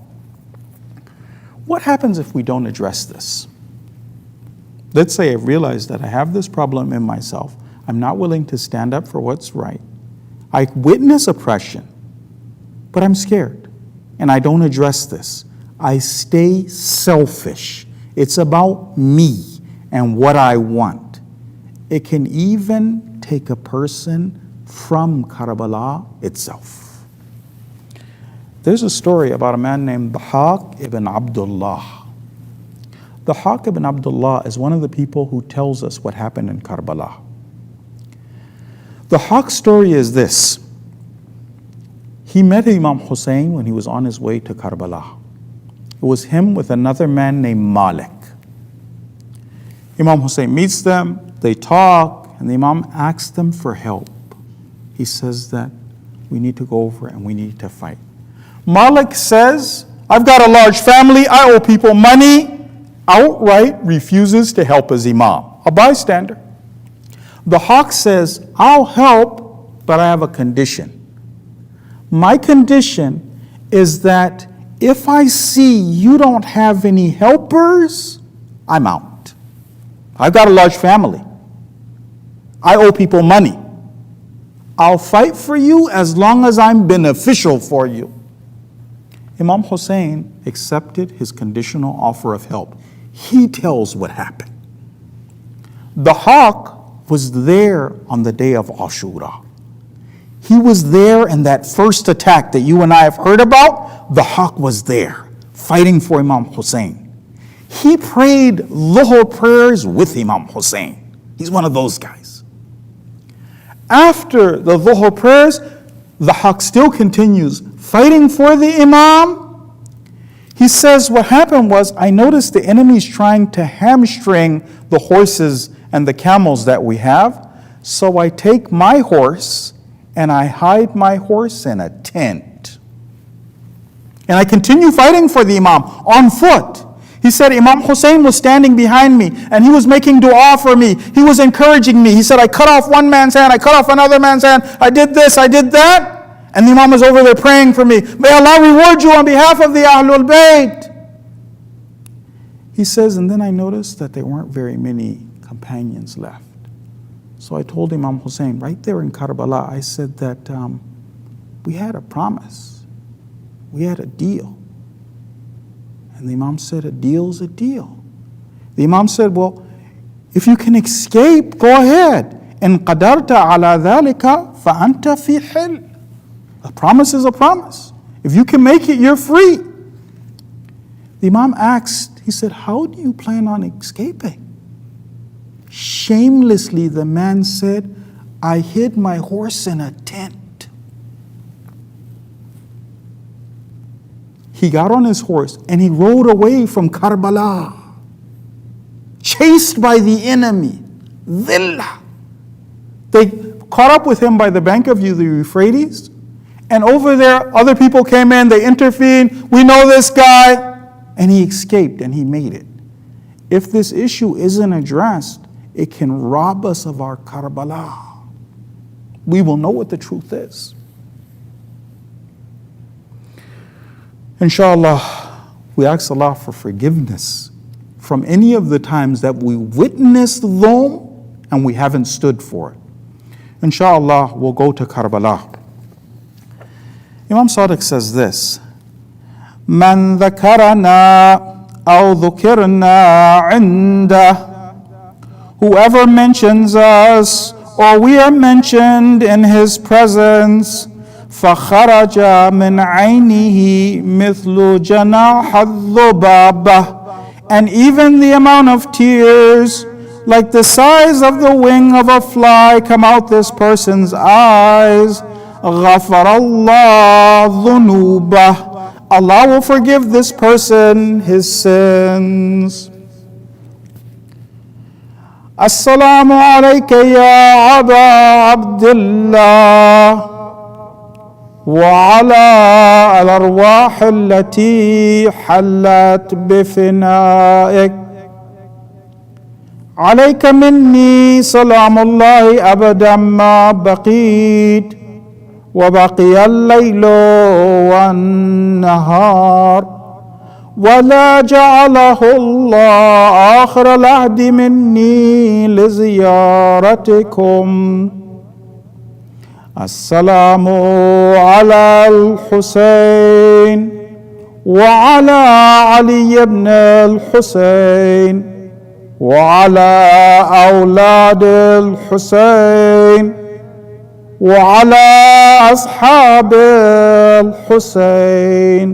What happens if we don't address this? Let's say I realize that I have this problem in myself. I'm not willing to stand up for what's right. I witness oppression, but I'm scared, and I don't address this. I stay selfish. It's about me and what I want. It can even take a person from Karbala itself. There's a story about a man named Dhahak ibn Abdullah. Dhahak ibn Abdullah is one of the people who tells us what happened in Karbala. Dhahak's story is this. He met Imam Hussein when he was on his way to Karbala. It was him with another man named Malik. Imam Hussein meets them, they talk, and the Imam asks them for help. He says that we need to go over and we need to fight. Malik says, I've got a large family, I owe people money. Outright refuses to help his Imam, a bystander. Dhahak says, I'll help, but I have a condition. My condition is that if I see you don't have any helpers, I'm out. I've got a large family. I owe people money. I'll fight for you as long as I'm beneficial for you. Imam Hussein accepted his conditional offer of help. He tells what happened. Dhahak was there on the day of Ashura. He was there in that first attack that you and I have heard about. Dhahak was there, fighting for Imam Hussein. He prayed Dhuhr prayers with Imam Hussein. He's one of those guys. After the Dhuhr prayers, Dhahak still continues fighting for the Imam. He says, what happened was, I noticed the enemy's trying to hamstring the horses and the camels that we have. So I take my horse and I hide my horse in a tent. And I continue fighting for the Imam on foot. He said Imam Hussein was standing behind me and he was making dua for me. He was encouraging me. He said, I cut off one man's hand, I cut off another man's hand, I did this, I did that. And the Imam was over there praying for me. May Allah reward you on behalf of the Ahlul Bayt. He says, and then I noticed that there weren't very many companions left. So I told Imam Hussein right there in Karbala, I said that we had a promise. We had a deal. And the Imam said, a deal's a deal. The Imam said, well, if you can escape, go ahead. إن قدرت على ذلك فأنت في حل. A promise is a promise. If you can make it, you're free. The Imam asked, he said, how do you plan on escaping? Shamelessly, the man said, I hid my horse in a tent. He got on his horse and he rode away from Karbala, chased by the enemy. Dhillah. They caught up with him by the bank of the Euphrates, and over there other people came in, they intervened. We know this guy. And he escaped and he made it. If this issue isn't addressed, it can rob us of our Karbala. We will know what the truth is. Inshallah, we ask Allah for forgiveness from any of the times that we witnessed dhulm and we haven't stood for it. Inshallah, we'll go to Karbala. Imam Sadiq says this, من ذكرنا أو ذكرنا عنده. Whoever mentions us or we are mentioned in his presence, فخرج من عينه مثل جناح الذبابة. And even the amount of tears, like the size of the wing of a fly, come out this person's eyes. غفر الله ذنوبه. Allah will forgive this person his sins. Assalamu alayka ya Aba Abdullah وعلى الأرواح التي حلت بفنائك. عليك مني سلام الله أبدا ما بقيت وبقي الليل والنهار ولا جعله الله آخر العهد مني لزيارتكم. السلام على الحسين وعلى علي بن الحسين وعلى أولاد الحسين وعلى أصحاب الحسين.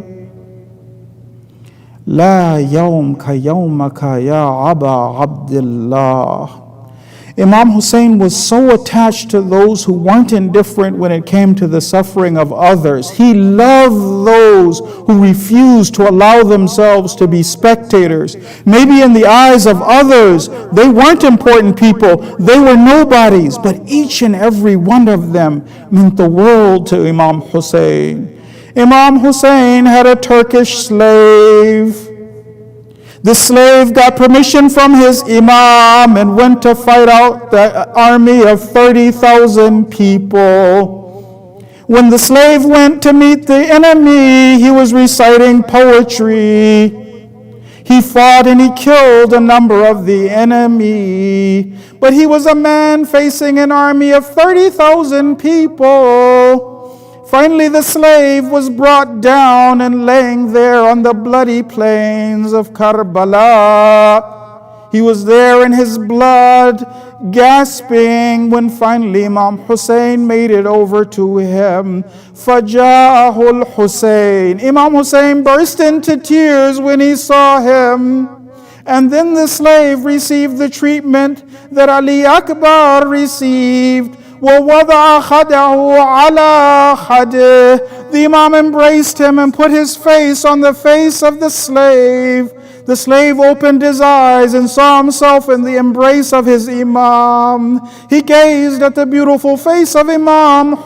لا يوم كيومك يا أبا عبد الله. Imam Hussein was so attached to those who weren't indifferent when it came to the suffering of others. He loved those who refused to allow themselves to be spectators. Maybe in the eyes of others, they weren't important people, they were nobodies, but each and every one of them meant the world to Imam Hussein. Imam Hussein had a Turkish slave. The slave got permission from his imam and went to fight out the army of 30,000 people. When the slave went to meet the enemy, he was reciting poetry. He fought and he killed a number of the enemy. But he was a man facing an army of 30,000 people. Finally, the slave was brought down and laying there on the bloody plains of Karbala. He was there in his blood, gasping, when finally Imam Hussein made it over to him. Fajahul Hussein. Imam Hussein burst into tears when he saw him. And then the slave received the treatment that Ali Akbar received. وَوَضَعَ خَدَهُ عَلَى خَدِهِ. The Imam embraced him and put his face on the face of the slave. The slave opened his eyes and saw himself in the embrace of his Imam. He gazed at the beautiful face of Imam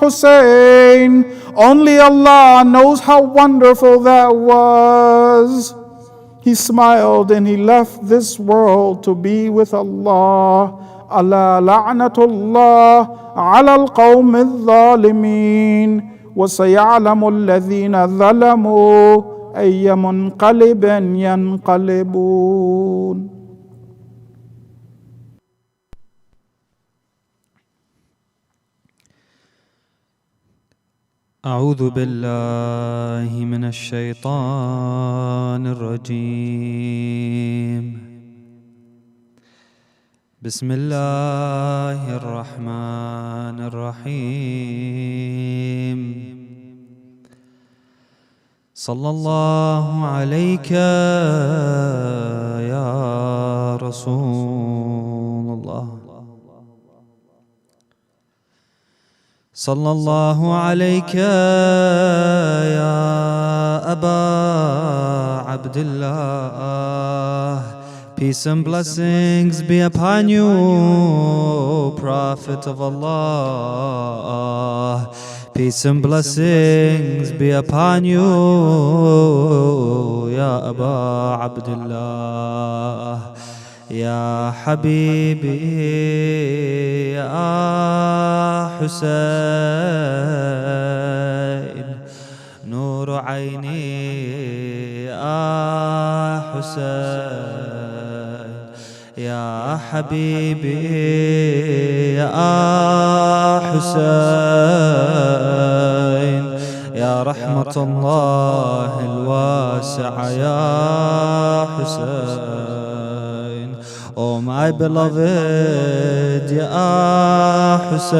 Hussein. Only Allah knows how wonderful that was. he smiled and he left this world to be with Allah. ألا لعنة الله على القوم الظالمين وسيعلم الذين ظلموا أي منقلب ينقلبون. أعوذ بالله من الشيطان الرجيم. بسم الله الرحمن الرحيم. صلى الله عليك يا رسول الله. صلى الله عليك يا أبا عبد الله. Peace and blessings be upon you, Prophet of Allah. Peace and blessings be upon you, Ya Aba Abdullah. Ya Habibi, Ya Hussein. Nur Aini, Ya Hussein. يا حبيبي يا حسين. يا رحمة الله الواسعة يا حسين. Oh my beloved يا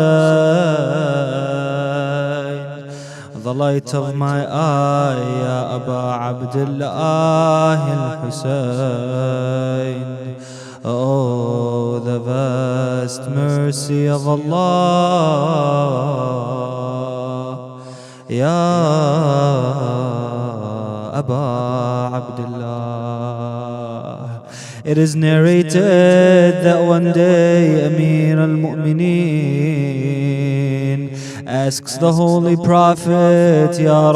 حسين. The light of my eye يا أبا عبد الله الحسين. Oh, the vast mercy of Allah, Ya Aba Abdullah. It is narrated that one day Amir al-Mu'mineen asks the Holy Prophet, Ya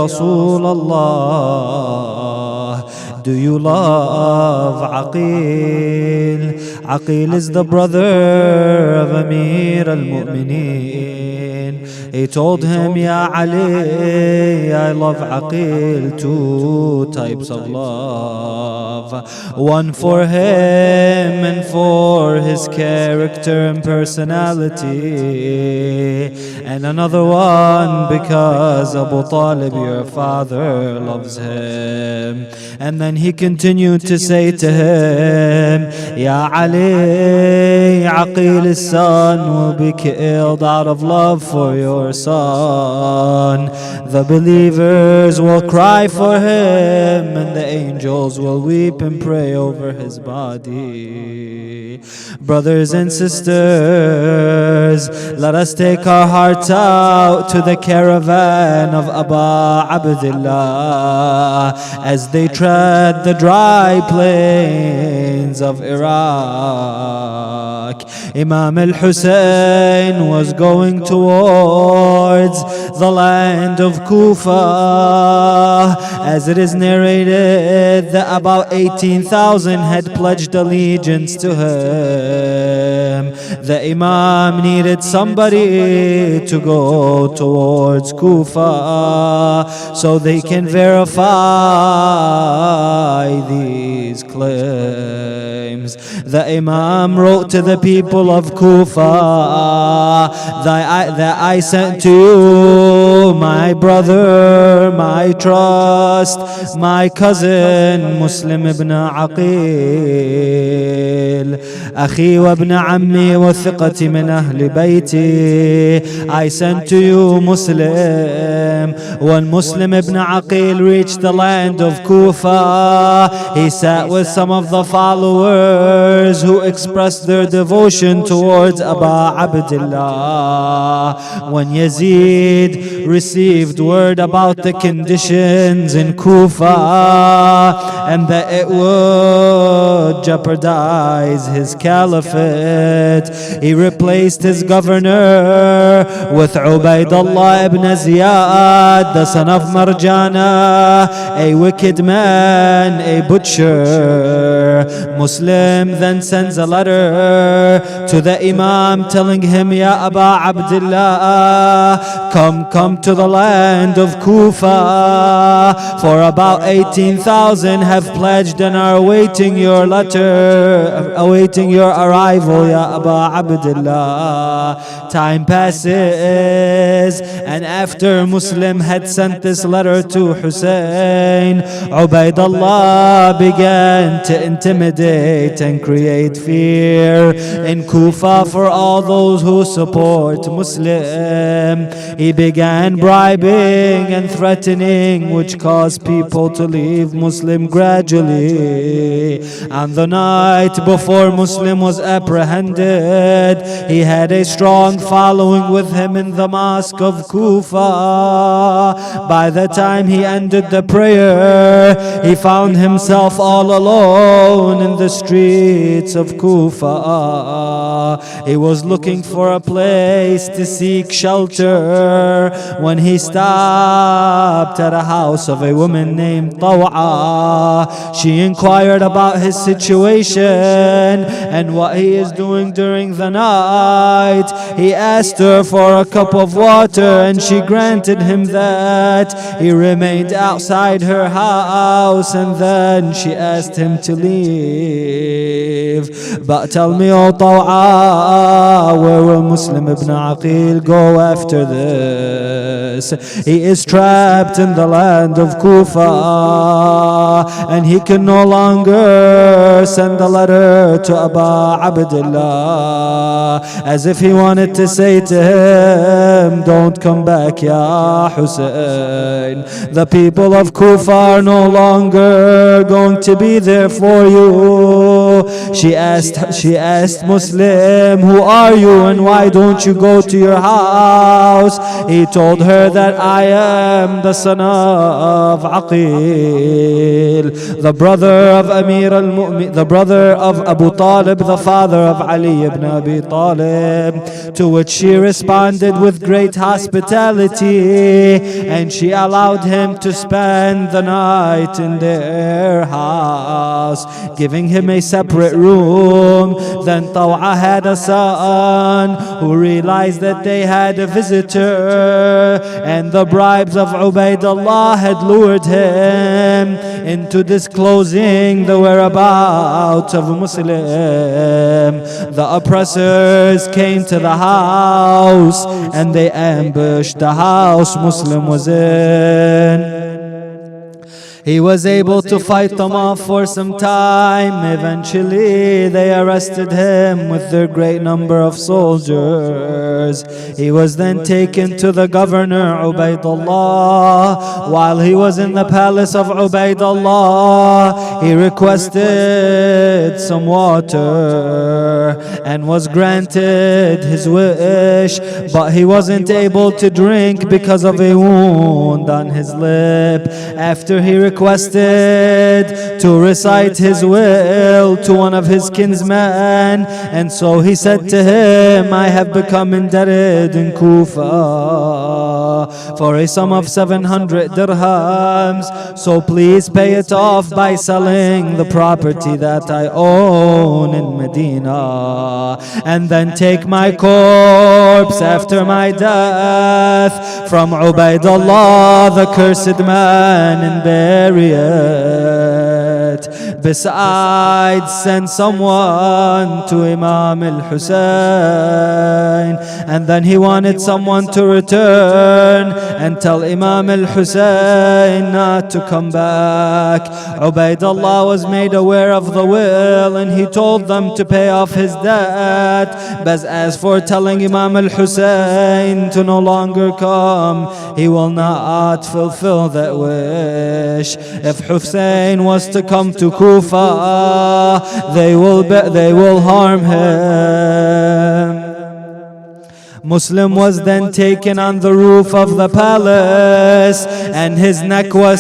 Rasulullah, do you love Aqil? Aqil is the brother of Amir al-Mu'mineen. He told him, Ya Ali, I love Aqil. Two types of love. One for him and for his character and personality. And another one because Abu Talib, your father, loves him. And then he continued to say to him, Ya Ali, Aqil's son will be killed out of love for your son. The believers will cry for him and the angels will weep and pray over his body. Brothers and sisters, let us take our hearts out to the caravan of Aba Abdullah as they tread the dry plains of Iraq. Imam al-Hussein was going towards the land of Kufa, as it is narrated that about 18,000 had pledged allegiance to him. The Imam needed somebody to go towards Kufa so they can verify these claims. The Imam wrote to the people of Kufa that I sent to you my brother, my trust, my cousin Muslim ibn Aqil, أخي وابن عمي وثقتي من أهل بيتي. I sent to you Muslim. When Muslim ibn Aqil reached the land of Kufa, he sat with some of the followers who expressed their devotion towards Aba Abdullah. When Yazid received word about the conditions in Kufa, and that it would jeopardize his caliphate. He replaced his governor with Ubaydullah ibn Ziyad, the son of Marjana, a wicked man, a butcher. Muslim then sends a letter to the Imam telling him, Ya Aba Abdullah, come to the land of Kufa, for about 18,000 have pledged and are awaiting your letter, awaiting your arrival, Ya Aba Abdullah. Time passes, and after Muslim had sent this letter to Hussein, Ubaydullah began to intimidate and create fear in Kufa for all those who support Muslim. He began bribing and threatening, which caused people to leave Muslim gradually. On the night before Muslim was apprehended, he had a strong following with him in the mosque of Kufa. By the time he ended the prayer, he found himself all alone in the streets of Kufa. He was looking for a place to seek shelter when he stopped at a house of a woman named Taw'a. She inquired about his situation and what he is doing during the night. He asked her for a cup of water and she granted him that. He remained outside her house and then she asked him to leave. But tell me, O Taw'a, where will Muslim ibn Aqil go after this? He is trapped in the land of Kufa and he can no longer send a letter to Aba Abdullah, as if he wanted to say to him, don't come back, Ya Hussein. The people of Kufa are no longer going to be there for you. She asked Muslim, who are you and why don't you go to your house? He told her that I am the son of Aqil, the brother of Amir al-Mu'min, the brother of Abu Talib, the father of Ali ibn Abi Talib. To which she responded with great hospitality, and she allowed him to spend the night in their house, giving him a separate room. Then Taw'a had a son who realized that they had a visitor, and the bribes of Ubaydullah had lured him into disclosing the whereabouts of Muslim. The oppressors came to the house and they ambushed the house Muslim was in. He was able to fight them off for some time. Eventually, they arrested him with their great number of soldiers. He was then taken to the governor, Ubaydullah. While he was in the palace of Ubaydullah, he requested some water and was granted his wish, but he wasn't able to drink because of a wound on his lip. After he requested to recite his will to one of his kinsmen, and so he said to him, I have become indebted in Kufa for a sum of 700 dirhams, so please pay it off by selling the property that I own in Medina, and then take my corpse after my death from Ubaydullah, the cursed man, and bury it. Besides, send someone to Imam al-Hussein. And then he wanted someone to return and tell Imam al-Hussein not to come back. Ubaydullah was made aware of the will and he told them to pay off his debt. But as for telling Imam al-Hussein to no longer come, he will not fulfill that wish. If Hussein was to come to Kufa, they will harm him. Muslim was then taken on the roof of the palace, and his neck was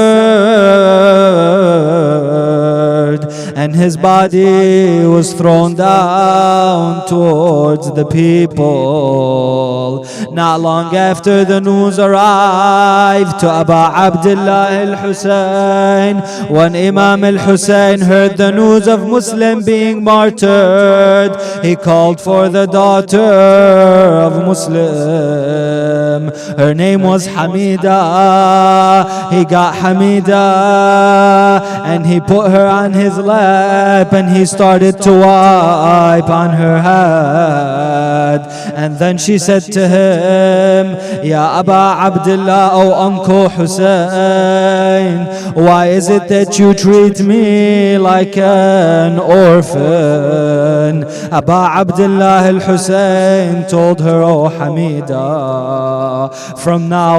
severed, and his body was thrown down towards the people. Not long after, the news arrived to Abu Abdullah al-Hussein. When Imam al-Hussein heard the news of Muslim being martyred, he called for the daughter of Muslim. Her name was Hamida. He got Hamida and he put her on his lap, and he started to wipe on her head. And then she said to him, Ya Aba Abdullah, oh Uncle Hussein, why is it that you treat me like an orphan? Aba Abdullah al-Hussein told her, oh Hamida, from now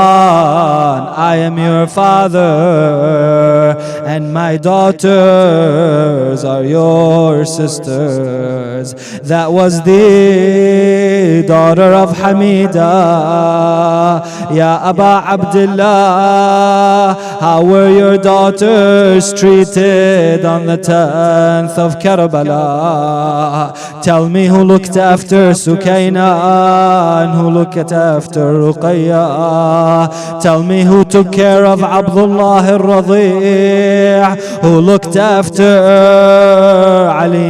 on I am your father, and my daughters are your sisters. That was the daughter of Hamida. Ya Aba Abdullah, how were your daughters treated on the 10th of Karbala? Tell me who looked after Sukaina and who looked after Ruqayya. Tell me who took care of Abdullah al-Radi', who looked after Ali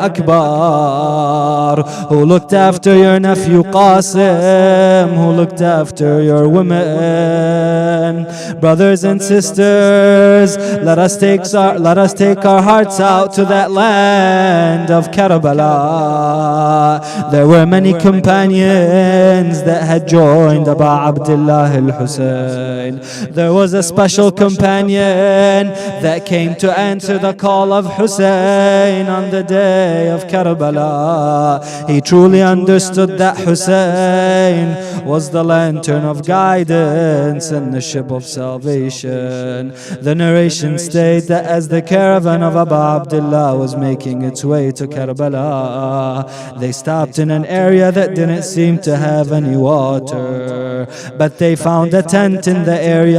al-Akbar, who looked after your nephew Qasim, who looked after your women. Brothers and sisters, let us take our hearts out to that land of Karbala. There were many companions that had joined Abu Abdullah al-Hussein. There was a special companion that came to answer the call of Hussein on the day of Karbala. He truly understood that Hussein was the lantern of guidance and the ship of salvation. The narration states that as the caravan of Abu Abdullah was making its way to Karbala, they stopped in an area that didn't seem to have any water, but they found a tent in the area.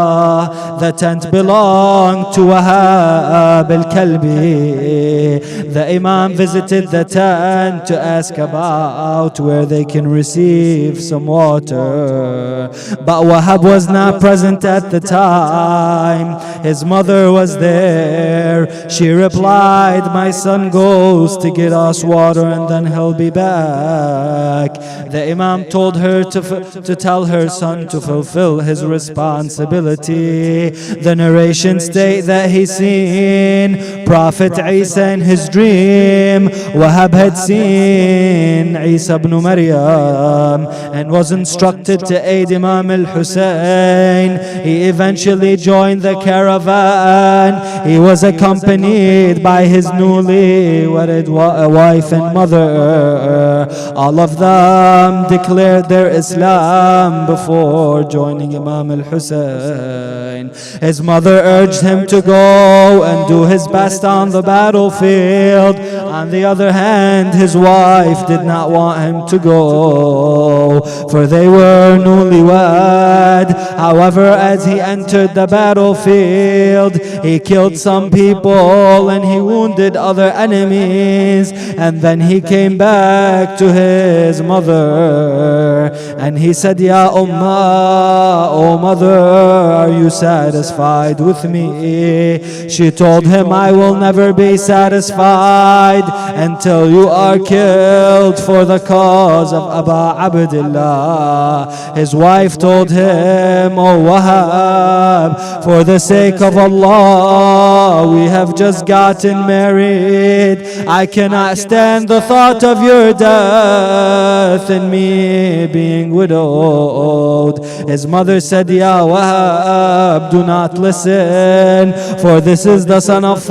The tent belonged to Wahab al-Kalbi. The Imam visited the tent to ask about where they can receive some water, but Wahab was not present at the time. His mother was there. She replied, my son goes to get us water and then he'll be back. The Imam told her to tell her son to fulfill his responsibility. The narration states that he seen Prophet Isa in his dream. Wahab had seen Isa ibn Maryam and was instructed to aid Imam al-Hussein. He eventually joined the caravan. He was accompanied by his newly wedded wife and mother. All of them declared their Islam before joining Imam al-Hussein. His mother urged him to go and do his best on the battlefield. On the other hand, his wife did not want him to go, for they were newlywed. However, as he entered the battlefield, he killed some people and he wounded other enemies. And then he came back to his mother and he said, Ya Ummah, oh mother, are you satisfied with me? She told him, I will never be satisfied until you are killed for the cause of Abu Abdullah. His wife told him, oh Wahab, for the sake of Allah, we have just gotten married. I cannot stand the thought of your death and me being widowed. His mother mother said, Ya Wahab, do not listen, for this is the son of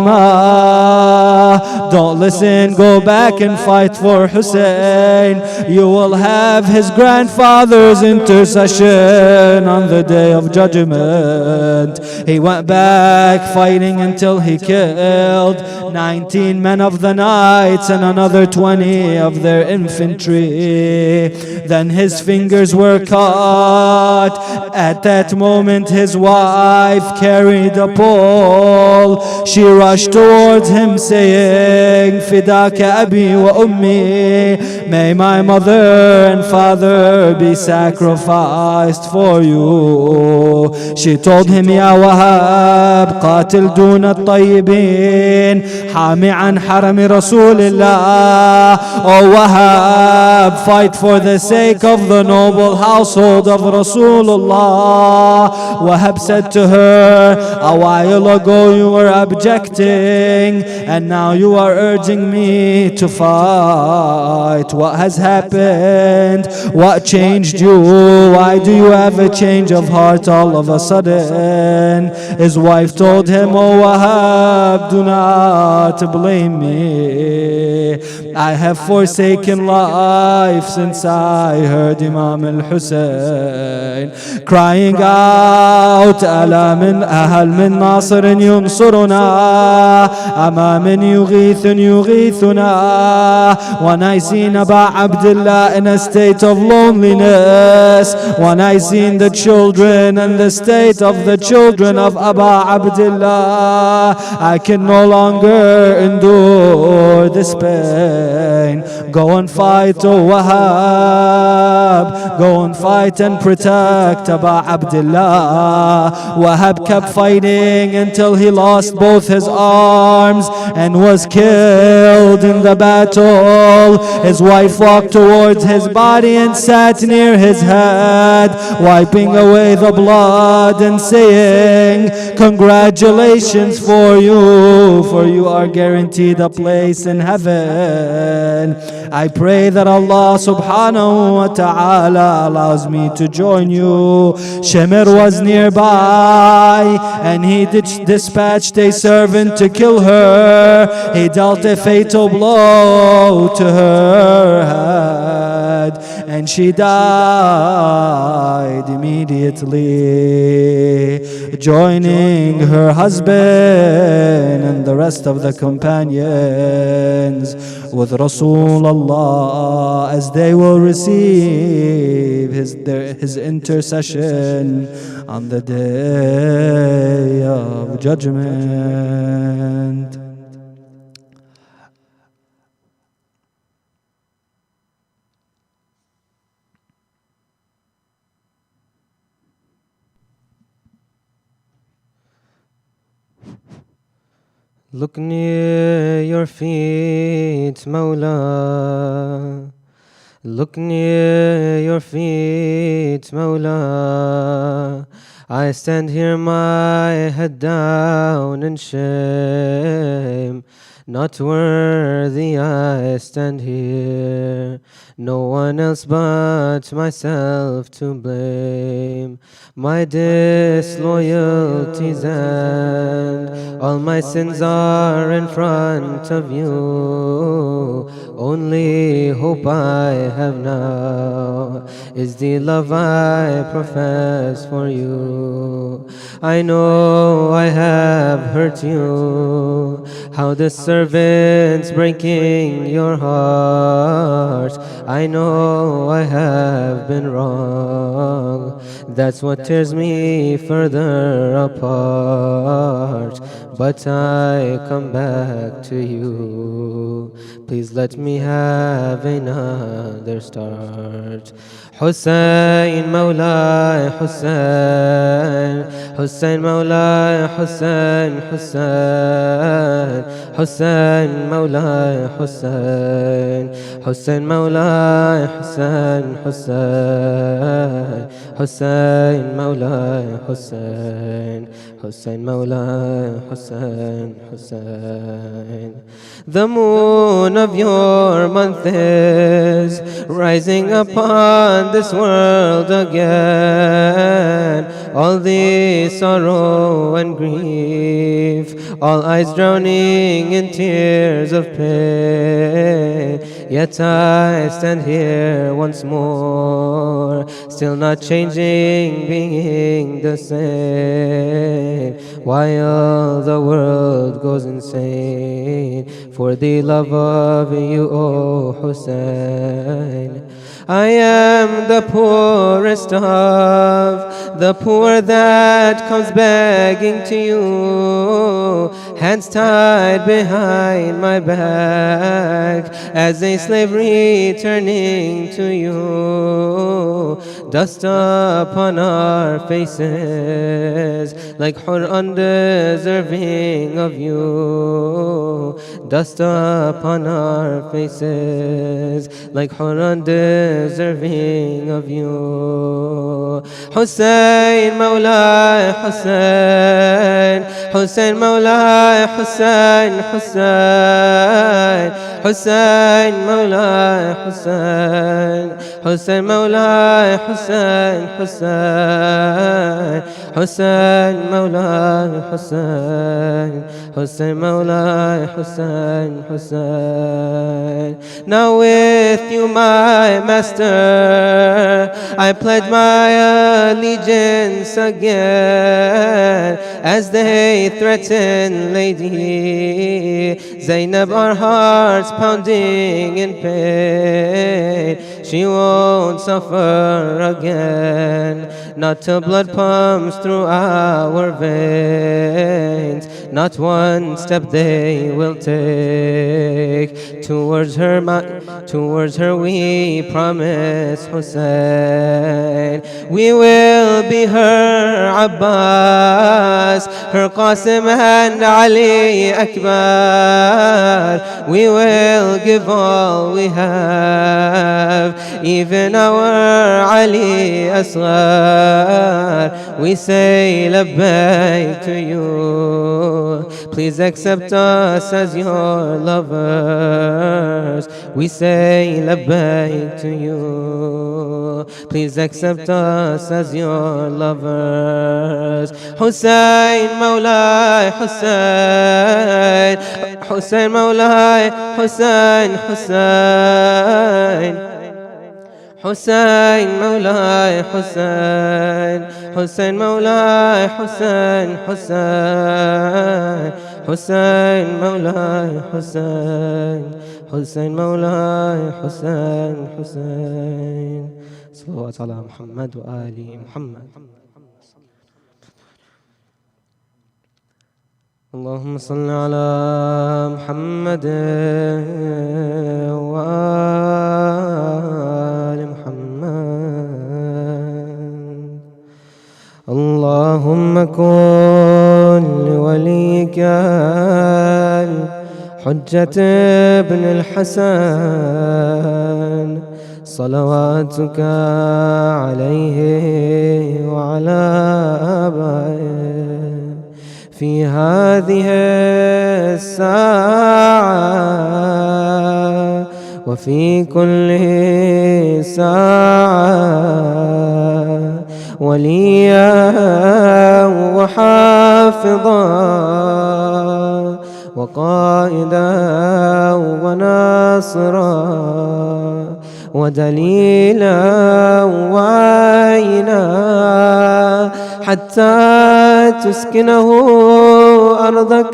Fatima. Don't listen, go back and fight for Hussein. You will have his grandfather's intercession on the day of judgment. He went back fighting until he killed 19 men of the knights and another 20 of their infantry. Then his fingers were cut. At that moment his wife carried a pole. She rushed towards him saying, Fidaka abi wa ummi, may my mother and father be sacrificed for you. She told him, Ya Wahab, qatil duna at-tayyibin, hami an harami Rasulillah. O Wahab, fight for the sake of the noble household of Rasulullah. Wahab said to her, a while ago you were objecting, and now you are urging me to fight. What has happened? What changed you? Why do you have a change of heart all of a sudden? His wife told him, Oh Wahab, do not blame me. I have forsaken life since I heard Imam al-Hussein crying out, Ala min ahal min nasirin yunsuruna, ama min yughithun yughithuna. When I seen Aba Abdullah in a state of loneliness, when I seen the children and the state of the children of Aba Abdullah, I can no longer endure this pain. Go and fight, O Wahab. Go and fight and protect Aba Abdullah. Wahab kept fighting until he lost both his arms and was killed in the battle. His wife walked towards his body and sat near his head, wiping away the blood and saying, Congratulations for you are guaranteed a place in heaven. I pray that Allah subhanahu wa ta'ala allows me to join you. Shemir was nearby and he dispatched a servant to kill her. He dealt a fatal blow to her head and she died immediately, joining her husband and the rest of the companions with Rasulullah as they will receive his intercession on the day of judgment. Look near your feet, Mawla. Look near your feet, Mawla. I stand here, my head down in shame. Not worthy, I stand here. No one else but myself to blame. My disloyalties and all my sins are in front of you. Only hope I have now is the love I profess for you. I know I have hurt you, how the servants breaking your heart. I know I have been wrong, that's what tears me further apart. But I come back to you, please let me have another start. Hussein Mawla Hussein, Hussein Mawla Hussein, Hussein. حسين مولاي حسين حسين مولاي حسين حسين حسين مولاي حسين حسين مولاي حسين حسين. The moon of your month is rising upon this world again. All the sorrow and grief, all eyes drowning in tears of pain. Yet I stand here once more, still not changing, being the same, while the world goes insane for the love of you, O Hussein. I am the poorest of the poor that comes begging to you, hands tied behind my back as a slave returning to you. Dust upon our faces like Hur undeserving of you. Dust upon our faces like Hur undeserving of you. Hussein Mawlai Hussein Hussein Mawlai Hussein Hussein Hussein Mawlai Hussein Hussein Mawlai Hussein Hussein Hussein Mawlai Hussein Hussein Mawlai Hussein Hussein. Now with you, my master, I pledge my allegiance again, as they threaten Lady Zainab, our hearts pounding in pain. She won't suffer again, not till blood pumps through our veins. Not one step they will take towards her we promise Hussein. We will be her Abbas, her Qasim and Ali Akbar. We will give all we have, even our Ali Asghar. We say labbaik to you, please accept us as your lovers. We say labbaik to you, please accept us as your lovers. Hussein Mawlai Hussein Hussein Mawlai Hussein Hussein Hussein Mawlai Hussein Hussein Mawlai Hussein Hussein Hussein Mawlai Hussein Hussein Mawlai Hussein Hussein. Salawat ala Muhammad wa ali Muhammad. اللهم صل على محمد وآل محمد. اللهم كن لوليك الحجة ابن الحسن صلواتك عليه وعلى آبائه في هذه الساعة وفي كل ساعة، وليا وحافظا وقائدا وناصرا ودليلا وعينا، حتى تسكنه أرضك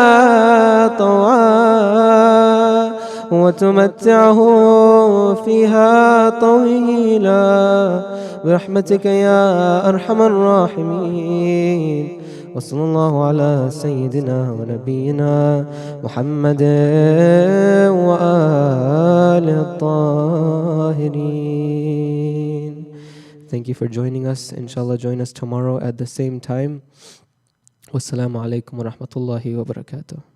طوعا وتمتعه فيها طويلا برحمتك يا أرحم الراحمين. وصلى الله على سيدنا ونبينا محمد وآله الطاهرين. Thank you for joining us. Inshallah, join us tomorrow at the same time. Wassalamu alaikum wa rahmatullahi wa barakatuh.